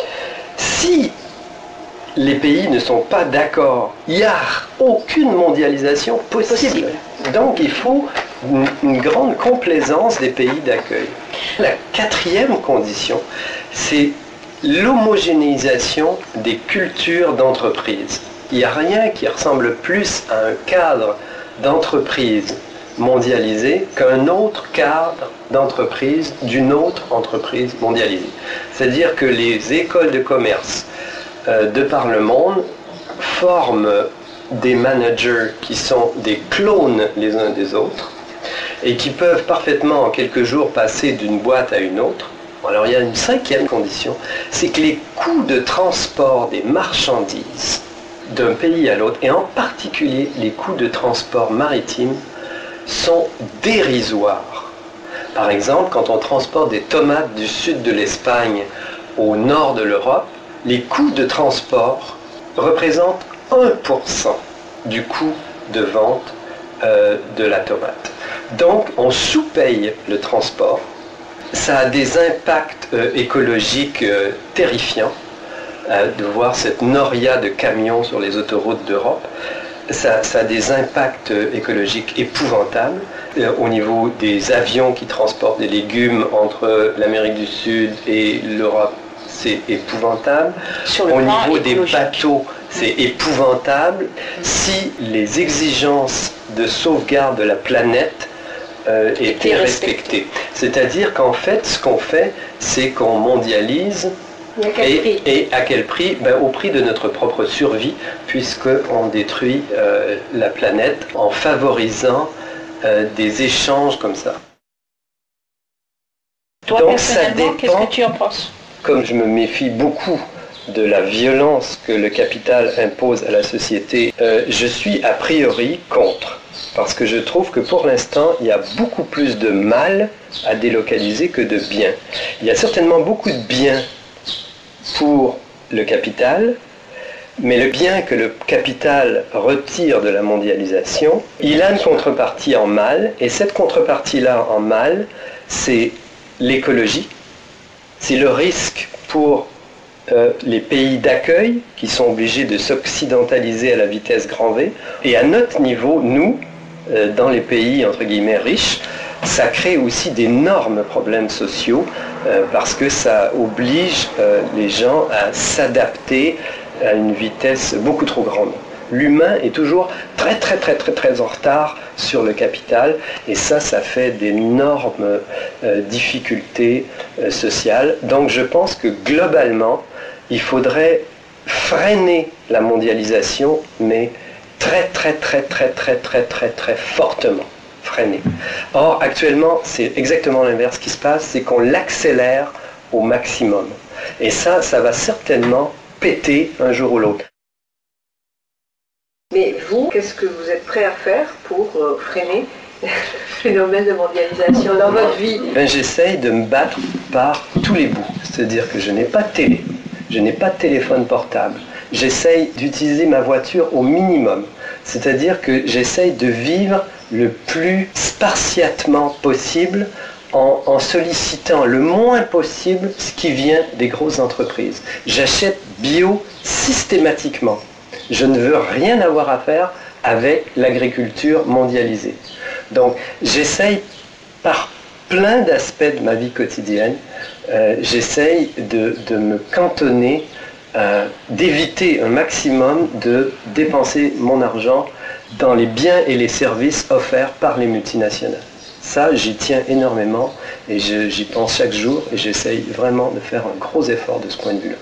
Si les pays ne sont pas d'accord, il n'y a aucune mondialisation possible. Donc il faut une grande complaisance des pays d'accueil. La quatrième condition, c'est l'homogénéisation des cultures d'entreprise. Il n'y a rien qui ressemble plus à un cadre d'entreprise mondialisé qu'un autre cadre d'entreprise d'une autre entreprise mondialisée. C'est-à-dire que les écoles de commerce de par le monde forment des managers qui sont des clones les uns des autres et qui peuvent parfaitement en quelques jours passer d'une boîte à une autre. Alors il y a une cinquième condition, c'est que les coûts de transport des marchandises d'un pays à l'autre, et en particulier les coûts de transport maritime, sont dérisoires. Par exemple, quand on transporte des tomates du sud de l'Espagne au nord de l'Europe, les coûts de transport représentent 1% du coût de vente de la tomate. Donc, on sous-paye le transport. Ça a des impacts écologiques terrifiants de voir cette noria de camions sur les autoroutes d'Europe. Ça a des impacts écologiques épouvantables au niveau des avions qui transportent des légumes entre l'Amérique du Sud et l'Europe. C'est épouvantable. Au niveau des bateaux, c'est épouvantable. Si les exigences de sauvegarde de la planète étaient respectées. C'est-à-dire qu'en fait, ce qu'on fait, c'est qu'on mondialise. Et à quel prix? Au prix de notre propre survie, puisqu'on détruit la planète en favorisant des échanges comme ça. Toi, donc, personnellement, qu'est-ce que tu en penses? Comme je me méfie beaucoup de la violence que le capital impose à la société, je suis a priori contre. Parce que je trouve que pour l'instant, il y a beaucoup plus de mal à délocaliser que de bien. Il y a certainement beaucoup de biens pour le capital, mais le bien que le capital retire de la mondialisation, il a une contrepartie en mal, et cette contrepartie-là en mal, c'est l'écologie, c'est le risque pour les pays d'accueil qui sont obligés de s'occidentaliser à la vitesse grand V, et à notre niveau, nous, dans les pays, entre guillemets, riches, ça crée aussi d'énormes problèmes sociaux parce que ça oblige les gens à s'adapter à une vitesse beaucoup trop grande. L'humain est toujours très en retard sur le capital et ça fait d'énormes difficultés sociales. Donc je pense que globalement, il faudrait freiner la mondialisation, mais très fortement freiner. Or, actuellement, c'est exactement l'inverse qui se passe, c'est qu'on l'accélère au maximum. Et ça va certainement péter un jour ou l'autre. Mais vous, qu'est-ce que vous êtes prêt à faire pour freiner le phénomène de mondialisation dans votre vie? J'essaye de me battre par tous les bouts. C'est-à-dire que je n'ai pas de télé, je n'ai pas de téléphone portable. J'essaye d'utiliser ma voiture au minimum. C'est-à-dire que j'essaye de vivre le plus spartiatement possible en sollicitant le moins possible ce qui vient des grosses entreprises. J'achète bio systématiquement. Je ne veux rien avoir à faire avec l'agriculture mondialisée. Donc j'essaye par plein d'aspects de ma vie quotidienne, j'essaye de me cantonner, d'éviter un maximum de dépenser mon argent dans les biens et les services offerts par les multinationales. Ça, j'y tiens énormément et j'y pense chaque jour et j'essaye vraiment de faire un gros effort de ce point de vue-là.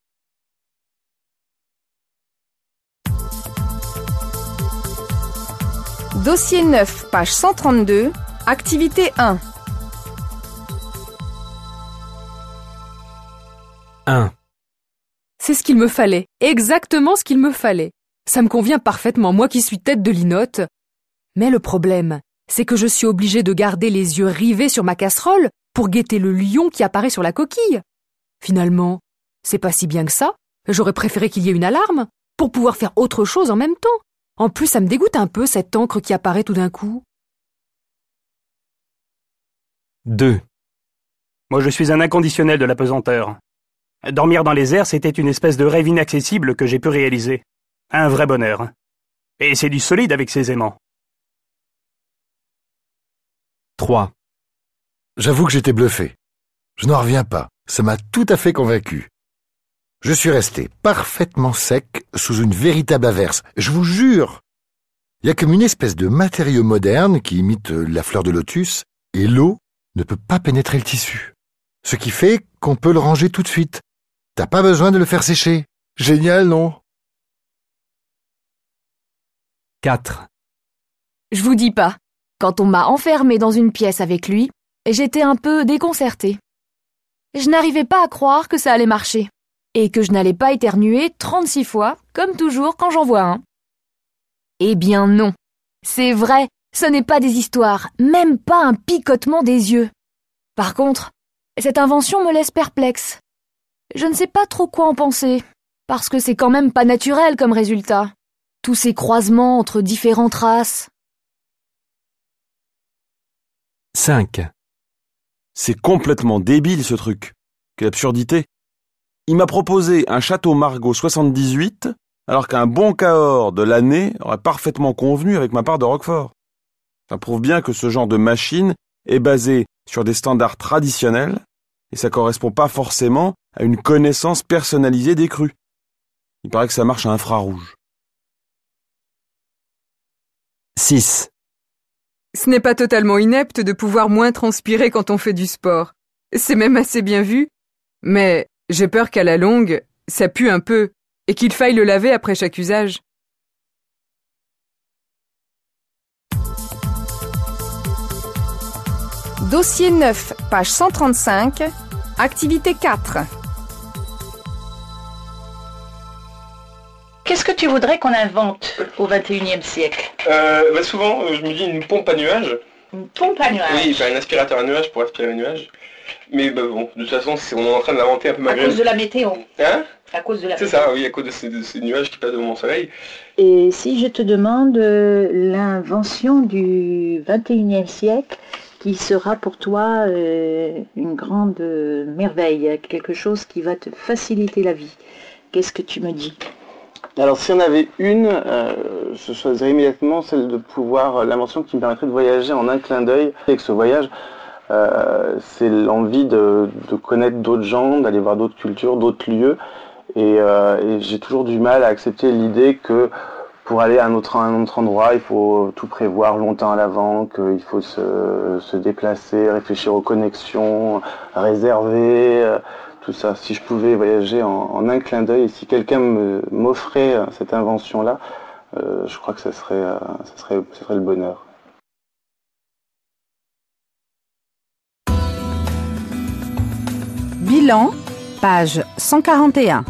Dossier 9, page 132, activité 1. 1. C'est ce qu'il me fallait, exactement ce qu'il me fallait. Ça me convient parfaitement, moi qui suis tête de linotte. Mais le problème, c'est que je suis obligée de garder les yeux rivés sur ma casserole pour guetter le lion qui apparaît sur la coquille. Finalement, c'est pas si bien que ça. J'aurais préféré qu'il y ait une alarme pour pouvoir faire autre chose en même temps. En plus, ça me dégoûte un peu, cette encre qui apparaît tout d'un coup. 2. Moi, je suis un inconditionnel de la pesanteur. Dormir dans les airs, c'était une espèce de rêve inaccessible que j'ai pu réaliser. Un vrai bonheur. Et c'est du solide avec ses aimants. 3. J'avoue que j'étais bluffé. Je n'en reviens pas. Ça m'a tout à fait convaincu. Je suis resté parfaitement sec sous une véritable averse. Je vous jure. Il y a comme une espèce de matériau moderne qui imite la fleur de lotus et l'eau ne peut pas pénétrer le tissu. Ce qui fait qu'on peut le ranger tout de suite. T'as pas besoin de le faire sécher. Génial, non? 4. Je vous dis pas. Quand on m'a enfermée dans une pièce avec lui, j'étais un peu déconcertée. Je n'arrivais pas à croire que ça allait marcher. Et que je n'allais pas éternuer 36 fois, comme toujours quand j'en vois un. Eh bien non. C'est vrai, ce n'est pas des histoires, même pas un picotement des yeux. Par contre, cette invention me laisse perplexe. Je ne sais pas trop quoi en penser, parce que c'est quand même pas naturel comme résultat. Tous ces croisements entre différentes races. 5. C'est complètement débile ce truc. Quelle absurdité. Il m'a proposé un château Margaux 78, alors qu'un bon Cahors de l'année aurait parfaitement convenu avec ma part de Roquefort. Ça prouve bien que ce genre de machine est basé sur des standards traditionnels, et ça correspond pas forcément à une connaissance personnalisée des crus. Il paraît que ça marche à infrarouge. 6. Ce n'est pas totalement inepte de pouvoir moins transpirer quand on fait du sport. C'est même assez bien vu, mais j'ai peur qu'à la longue, ça pue un peu et qu'il faille le laver après chaque usage. Dossier 9, page 135, activité 4. Qu'est-ce que tu voudrais qu'on invente au XXIe siècle? Souvent, je me dis une pompe à nuages. Une pompe à nuages? Oui, un aspirateur à nuages pour aspirer les nuages. Mais bon, de toute façon, on est en train de l'inventer un peu malgré. À cause de la météo. Hein? À cause de la météo. C'est ça, oui, à cause de ces nuages qui passent devant mon soleil. Et si je te demande l'invention du XXIe siècle qui sera pour toi une grande merveille, quelque chose qui va te faciliter la vie, qu'est-ce que tu me dis? Alors si on avait une, je choisirais immédiatement celle de pouvoir, l'invention qui me permettrait de voyager en un clin d'œil. Avec ce voyage, c'est l'envie de connaître d'autres gens, d'aller voir d'autres cultures, d'autres lieux. Et j'ai toujours du mal à accepter l'idée que pour aller à un autre endroit, il faut tout prévoir longtemps à l'avant, qu'il faut se déplacer, réfléchir aux connexions, réserver, tout ça. Si je pouvais voyager en un clin d'œil, et si quelqu'un m'offrait cette invention-là, je crois que ça serait le bonheur. Bilan, page 141.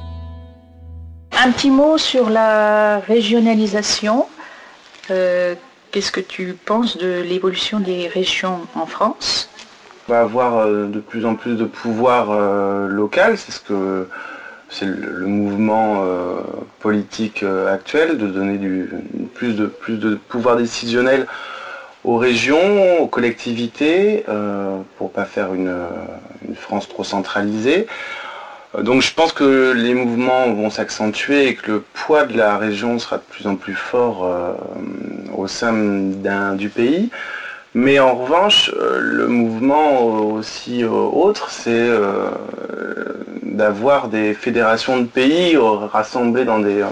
Un petit mot sur la régionalisation. Qu'est-ce que tu penses de l'évolution des régions en France ? On va avoir de plus en plus de pouvoir local, c'est le mouvement politique actuel, de donner plus de pouvoir décisionnel aux régions, aux collectivités, pour pas faire une France trop centralisée. Donc je pense que les mouvements vont s'accentuer et que le poids de la région sera de plus en plus fort au sein du pays. Mais en revanche, le mouvement aussi autre, c'est d'avoir des fédérations de pays rassemblées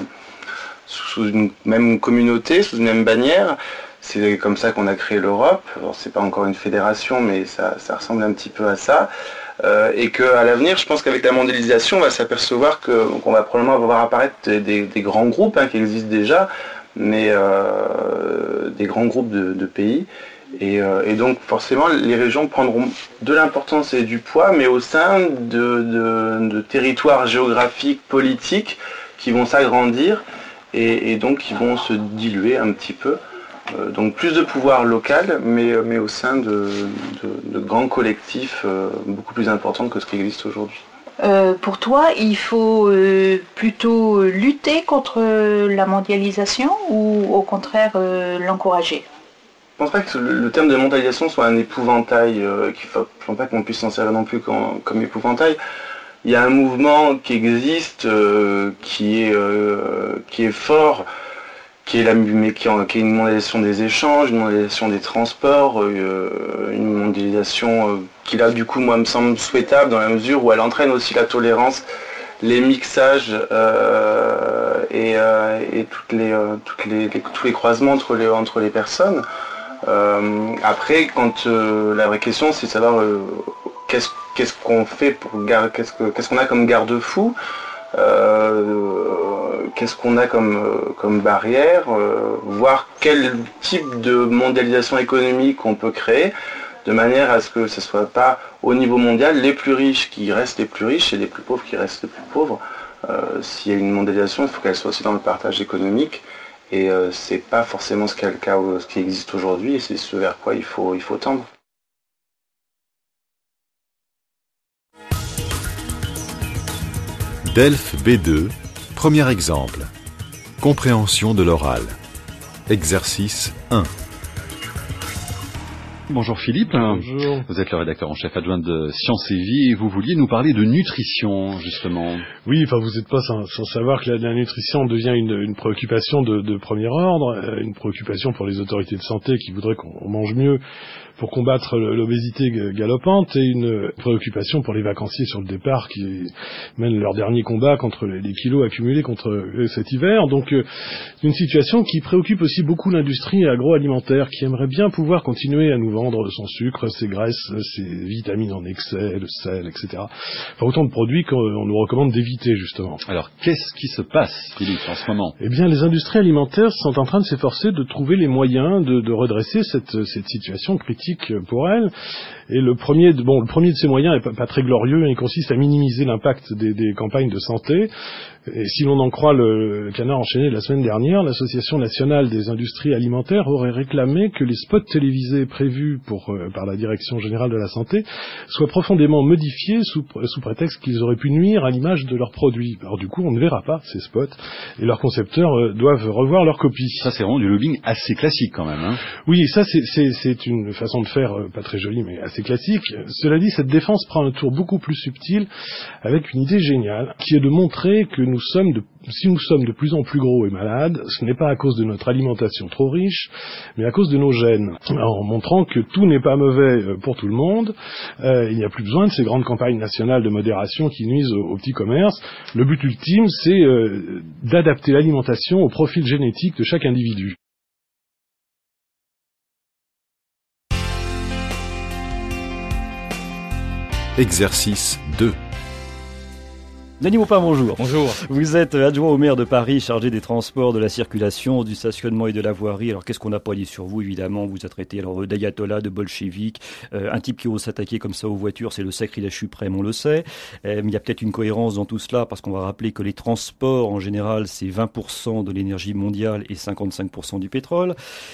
sous une même communauté, sous une même bannière. C'est comme ça qu'on a créé l'Europe. Alors c'est pas encore une fédération, mais ça ressemble un petit peu à ça. Et qu'à l'avenir, je pense qu'avec la mondialisation, on va s'apercevoir qu'on va probablement voir apparaître des grands groupes qui existent déjà, mais des grands groupes de pays. Et donc forcément, les régions prendront de l'importance et du poids, mais au sein de territoires géographiques, politiques, qui vont s'agrandir et donc qui vont se diluer un petit peu. Donc plus de pouvoir local, mais au sein de grands collectifs beaucoup plus importants que ce qui existe aujourd'hui. Pour toi, il faut plutôt lutter contre la mondialisation ou au contraire l'encourager ? Je ne pense pas que le terme de mondialisation soit un épouvantail, je ne pense pas qu'on puisse s'en servir non plus comme épouvantail. Il y a un mouvement qui existe, qui est fort, qui est une mondialisation des échanges, une mondialisation des transports, une mondialisation qui là du coup moi me semble souhaitable dans la mesure où elle entraîne aussi la tolérance, les mixages et tous les croisements entre les personnes. Après, la vraie question c'est de savoir qu'est-ce qu'on fait qu'est-ce qu'on a comme garde-fou. Qu'est-ce qu'on a comme barrière, voir quel type de mondialisation économique on peut créer, de manière à ce que ce ne soit pas au niveau mondial les plus riches qui restent les plus riches et les plus pauvres qui restent les plus pauvres. S'il y a une mondialisation, il faut qu'elle soit aussi dans le partage économique, et c'est pas forcément ce qui existe aujourd'hui, et c'est ce vers quoi il faut tendre. DELF B2, premier exemple. Compréhension de l'oral. Exercice 1. Bonjour Philippe. Bonjour. Vous êtes le rédacteur en chef adjoint de Sciences et Vie et vous vouliez nous parler de nutrition, justement. Oui, enfin vous n'êtes pas sans savoir que la nutrition devient une préoccupation de premier ordre, une préoccupation pour les autorités de santé qui voudraient qu'on mange mieux pour combattre l'obésité galopante, et une préoccupation pour les vacanciers sur le départ qui mènent leur dernier combat contre les kilos accumulés contre cet hiver. Donc une situation qui préoccupe aussi beaucoup l'industrie agroalimentaire, qui aimerait bien pouvoir continuer à nous vendre son sucre, ses graisses, ses vitamines en excès, le sel, etc. Enfin autant de produits qu'on nous recommande d'éviter justement. Alors qu'est-ce qui se passe, Philippe, en ce moment ? Eh bien les industries alimentaires sont en train de s'efforcer de trouver les moyens de redresser cette situation critique pour elles. Et le premier de ces moyens est pas très glorieux, il consiste à minimiser l'impact des campagnes de santé. Et si l'on en croit le Canard enchaîné de la semaine dernière, l'Association nationale des industries alimentaires aurait réclamé que les spots télévisés prévus par la Direction générale de la santé soient profondément modifiés sous prétexte qu'ils auraient pu nuire à l'image de leurs produits. Alors du coup, on ne verra pas ces spots et leurs concepteurs doivent revoir leur copie. Ça, c'est vraiment du lobbying assez classique quand même, hein. Oui, ça c'est une façon de faire pas très jolie mais assez classique. Cela dit, cette défense prend un tour beaucoup plus subtil avec une idée géniale qui est de montrer que nous si nous sommes de plus en plus gros et malades, ce n'est pas à cause de notre alimentation trop riche, mais à cause de nos gènes. En montrant que tout n'est pas mauvais pour tout le monde, il n'y a plus besoin de ces grandes campagnes nationales de modération qui nuisent au petit commerce. Le but ultime, c'est d'adapter l'alimentation au profil génétique de chaque individu. Exercice 2. Denis Maupin, bonjour. Bonjour. Vous êtes adjoint au maire de Paris, chargé des transports, de la circulation, du stationnement et de la voirie. Alors qu'est-ce qu'on n'a pas dit sur vous, évidemment? Vous êtes traité d'ayatollah, de bolchevique. Un type qui ose s'attaquer comme ça aux voitures, c'est le sacrilège suprême, on le sait. Mais il y a peut-être une cohérence dans tout cela, parce qu'on va rappeler que les transports, en général, c'est 20% de l'énergie mondiale et 55% du pétrole.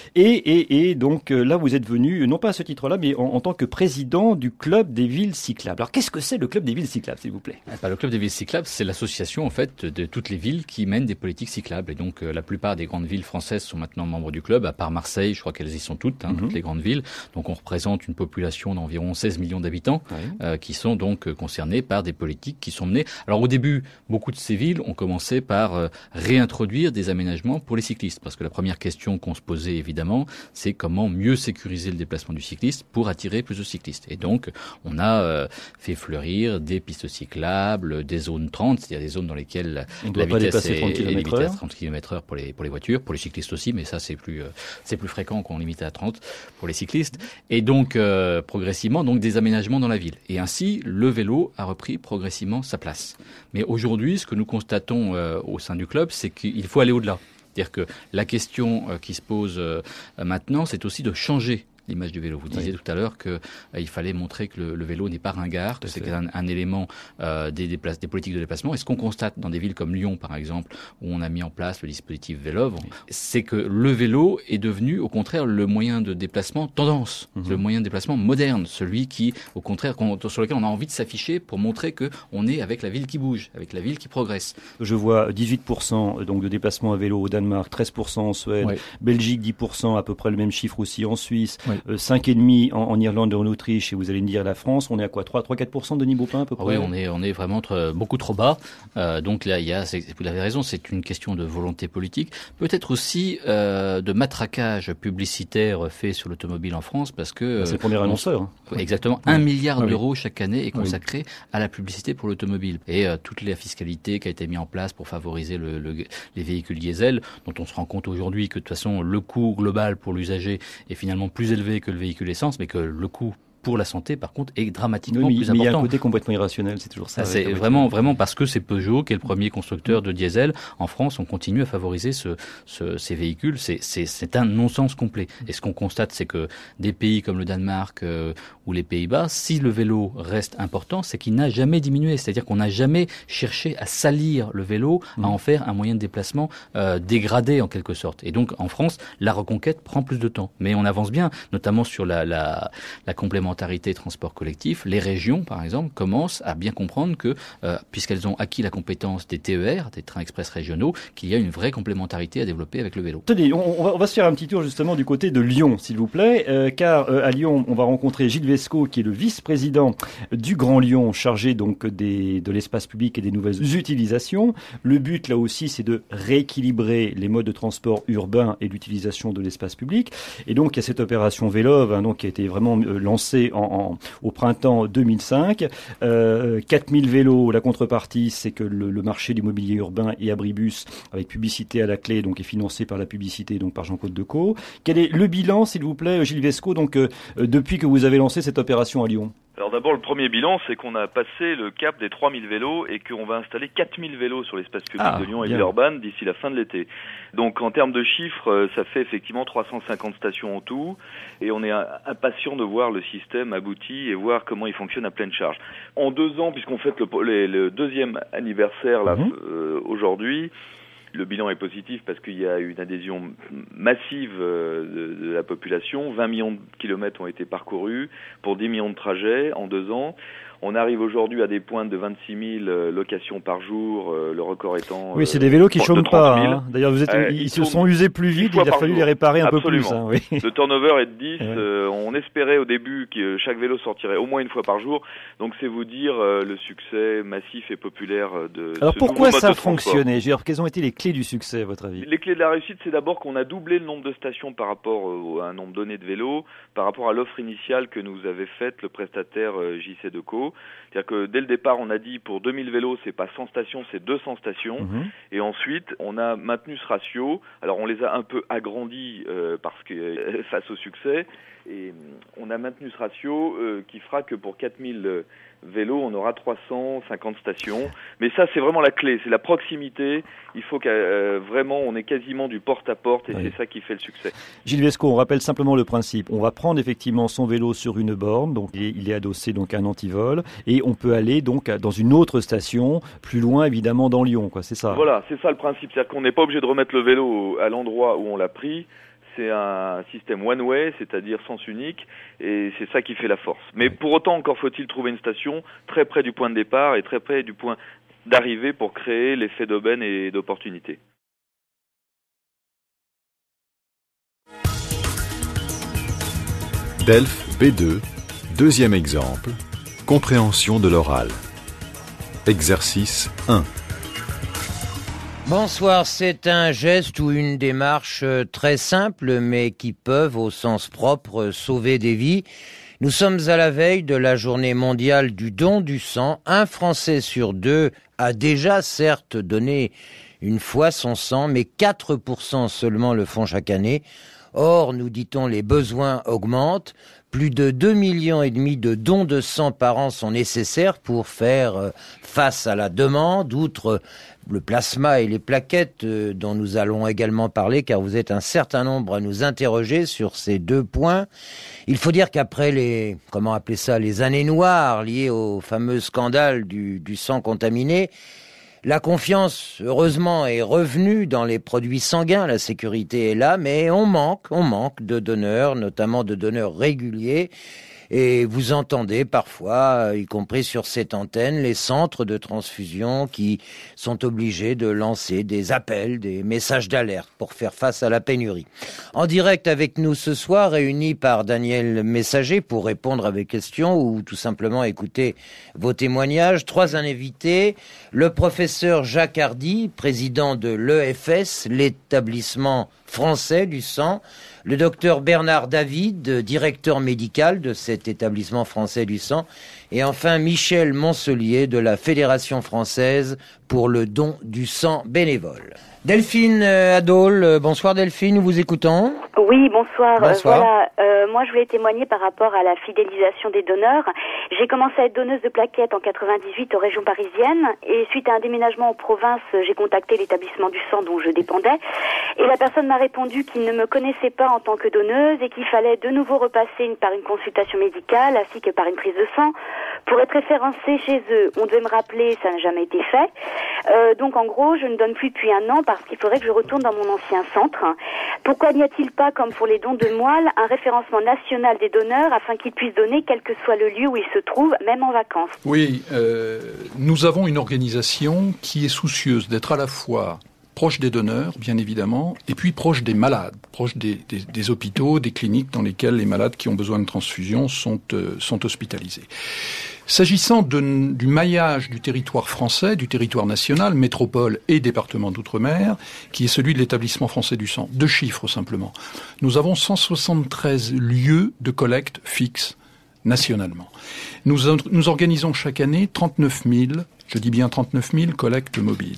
Et donc là, vous êtes venu, non pas à ce titre-là, mais en tant que président du Club des villes cyclables. Alors qu'est-ce que c'est le Club des villes cyclables, s'il vous plaît? Le Club des villes cyclables, c'est l'association en fait de toutes les villes qui mènent des politiques cyclables. Et donc la plupart des grandes villes françaises sont maintenant membres du club, à part Marseille, je crois qu'elles y sont toutes, toutes les grandes villes. Donc on représente une population d'environ 16 millions d'habitants qui sont donc concernés par des politiques qui sont menées. Alors au début, beaucoup de ces villes ont commencé par réintroduire des aménagements pour les cyclistes, parce que la première question qu'on se posait évidemment, c'est comment mieux sécuriser le déplacement du cycliste pour attirer plus de cyclistes. Et donc on a fait fleurir des pistes cyclables, des zones 30, c'est-à-dire des zones dans lesquelles la vitesse est 30 km/h pour les voitures, pour les cyclistes aussi, mais ça c'est plus fréquent qu'on limite à 30 pour les cyclistes. Et donc progressivement donc des aménagements dans la ville. Et ainsi le vélo a repris progressivement sa place. Mais aujourd'hui, ce que nous constatons au sein du club, c'est qu'il faut aller au-delà. C'est-à-dire que la question qui se pose maintenant, c'est aussi de changer l'image du vélo. Vous disiez tout à l'heure qu'il fallait montrer que le vélo n'est pas ringard, que c'est un élément des politiques de déplacement. Et ce qu'on constate dans des villes comme Lyon, par exemple, où on a mis en place le dispositif Vélovre, c'est que le vélo est devenu, au contraire, le moyen de déplacement tendance, le moyen de déplacement moderne, celui qui, au contraire, sur lequel on a envie de s'afficher pour montrer qu'on est avec la ville qui bouge, avec la ville qui progresse. Je vois 18% donc de déplacements à vélo au Danemark, 13% en Suède, Belgique 10%, à peu près le même chiffre aussi en Suisse. 5,5 en Irlande et en Autriche, et vous allez me dire la France, on est à quoi, 3-4% de Denis Maupin à peu près? Oui, on est vraiment beaucoup trop bas. Donc là, vous avez raison, c'est une question de volonté politique, peut-être aussi de matraquage publicitaire fait sur l'automobile en France, parce que c'est le premier annonceur. Exactement, 1 milliard d'euros chaque année est consacré à la publicité pour l'automobile, et toute la fiscalité qui a été mise en place pour favoriser les véhicules diesel, dont on se rend compte aujourd'hui que de toute façon le coût global pour l'usager est finalement plus élevé que le véhicule essence, mais que le coût pour la santé, par contre, est dramatiquement plus important. Mais il y a un côté complètement irrationnel, c'est toujours ça. C'est vraiment parce que c'est Peugeot qui est le premier constructeur de diesel. En France, on continue à favoriser ces véhicules. C'est un non-sens complet. Et ce qu'on constate, c'est que des pays comme le Danemark ou les Pays-Bas, si le vélo reste important, c'est qu'il n'a jamais diminué. C'est-à-dire qu'on n'a jamais cherché à salir le vélo, à en faire un moyen de déplacement dégradé en quelque sorte. Et donc, en France, la reconquête prend plus de temps. Mais on avance bien, notamment sur la complémentarité transport collectif. Les régions, par exemple, commencent à bien comprendre que, puisqu'elles ont acquis la compétence des TER, des trains express régionaux, qu'il y a une vraie complémentarité à développer avec le vélo. Tenez, on va se faire un petit tour justement du côté de Lyon, s'il vous plaît, car à Lyon, on va rencontrer Gilles Vesco, qui est le vice-président du Grand Lyon, chargé donc de l'espace public et des nouvelles utilisations. Le but, là aussi, c'est de rééquilibrer les modes de transport urbain et l'utilisation de l'espace public. Et donc, il y a cette opération Vélove, donc, qui a été vraiment lancée au printemps 2005. 4000 vélos. La contrepartie, c'est que le marché du mobilier urbain et abribus, avec publicité à la clé, donc est financé par la publicité, donc par Jean-Claude Decaux. Quel est le bilan, s'il vous plaît, Gilles Vesco, donc depuis que vous avez lancé cette opération à Lyon? Alors d'abord, le premier bilan, c'est qu'on a passé le cap des 3000 vélos et qu'on va installer 4000 vélos sur l'espace public de Lyon et Villeurbanne d'ici la fin de l'été. Donc en termes de chiffres, ça fait effectivement 350 stations en tout, et on est impatient de voir le système abouti et voir comment il fonctionne à pleine charge. En 2 ans, puisqu'on fête le deuxième anniversaire là, aujourd'hui, le bilan est positif parce qu'il y a une adhésion massive de la population. 20 millions de kilomètres ont été parcourus pour 10 millions de trajets en 2 ans. On arrive aujourd'hui à des pointes de 26 000 locations par jour, le record étant... Oui, c'est des vélos qui chôment pas. Hein. D'ailleurs, ils se sont usés plus vite, il a fallu les réparer un peu plus. Hein, oui. Le turnover est de 10. On espérait au début que chaque vélo sortirait au moins une fois par jour. Donc c'est vous dire le succès massif et populaire de Alors ce pourquoi nouveau ça a mode de transport. fonctionné? Quelles ont été les clés du succès, à votre avis? Les clés de la réussite, c'est d'abord qu'on a doublé le nombre de stations par rapport à un nombre donné de vélos, par rapport à l'offre initiale que nous avait faite le prestataire JC Decaux. C'est-à-dire que dès le départ, on a dit pour 2000 vélos, c'est pas 100 stations, c'est 200 stations. Et ensuite, on a maintenu ce ratio. Alors on les a un peu agrandis parce que face au succès. Et on a maintenu ce ratio qui fera que pour 4000 vélos, on aura 350 stations. Mais ça, c'est vraiment la clé, c'est la proximité. Il faut que vraiment, on ait quasiment du porte-à-porte et c'est ça qui fait le succès. Gilles Vesco, on rappelle simplement le principe. On va prendre effectivement son vélo sur une borne, donc il est adossé donc à un antivol, et on peut aller donc dans une autre station, plus loin évidemment dans Lyon, quoi. C'est ça. Voilà, c'est ça le principe. C'est-à-dire qu'on n'est pas obligé de remettre le vélo à l'endroit où on l'a pris. C'est un système one-way, c'est-à-dire sens unique, et c'est ça qui fait la force. Mais pour autant, encore faut-il trouver une station très près du point de départ et très près du point d'arrivée pour créer l'effet d'aubaine et d'opportunité. Delphes B2, deuxième exemple, compréhension de l'oral. Exercice 1. Bonsoir, c'est un geste ou une démarche très simple, mais qui peuvent, au sens propre, sauver des vies. Nous sommes à la veille de la journée mondiale du don du sang. Un Français sur 2 a déjà, certes, donné une fois son sang, mais 4% seulement le font chaque année. Or, nous dit-on, les besoins augmentent. Plus de 2,5 millions de dons de sang par an sont nécessaires pour faire face à la demande, outre le plasma et les plaquettes dont nous allons également parler, car vous êtes un certain nombre à nous interroger sur ces deux points. Il faut dire qu'après les années noires liées au fameux scandale du sang contaminé, la confiance, heureusement, est revenue dans les produits sanguins. La sécurité est là, mais on manque de donneurs, notamment de donneurs réguliers. Et vous entendez parfois, y compris sur cette antenne, les centres de transfusion qui sont obligés de lancer des appels, des messages d'alerte pour faire face à la pénurie. En direct avec nous ce soir, réunis par Daniel Messager pour répondre à vos questions ou tout simplement écouter vos témoignages. 3 invités, le professeur Jacques Hardy, président de l'EFS, l'établissement français du sang, le docteur Bernard David, directeur médical de cet établissement français du sang, et enfin Michel Moncelier de la Fédération française pour le don du sang bénévole. Delphine Adol, bonsoir Delphine, nous vous écoutons. Oui, bonsoir. Bonsoir. Moi je voulais témoigner par rapport à la fidélisation des donneurs. J'ai commencé à être donneuse de plaquettes en 98 aux régions parisiennes et suite à un déménagement en province, j'ai contacté l'établissement du sang dont je dépendais et la personne m'a répondu qu'il ne me connaissait pas en tant que donneuse et qu'il fallait de nouveau repasser par une consultation médicale ainsi que par une prise de sang pour être référencée chez eux. On devait me rappeler, ça n'a jamais été fait. Donc en gros, je ne donne plus depuis 1 an parce qu'il faudrait que je retourne dans mon ancien centre. Pourquoi n'y a-t-il pas, comme pour les dons de moelle, un référencement national des donneurs afin qu'ils puissent donner quel que soit le lieu où ils se trouvent, même en vacances? Oui, nous avons une organisation qui est soucieuse d'être à la fois proche des donneurs, bien évidemment, et puis proche des malades, proche des hôpitaux, des cliniques dans lesquelles les malades qui ont besoin de transfusion sont hospitalisés. S'agissant du maillage du territoire français, du territoire national, métropole et département d'outre-mer, qui est celui de l'établissement français du sang, 2 chiffres simplement. Nous avons 173 lieux de collecte fixes nationalement. Nous organisons chaque année 39 000, je dis bien 39 000 collectes mobiles.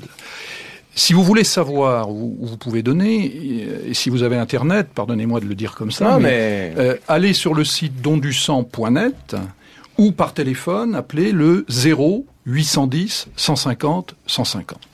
Si vous voulez savoir où vous pouvez donner, et si vous avez Internet, pardonnez-moi de le dire comme ça, allez sur le site dondusang.net ou par téléphone, appelez le 0 810 150 150.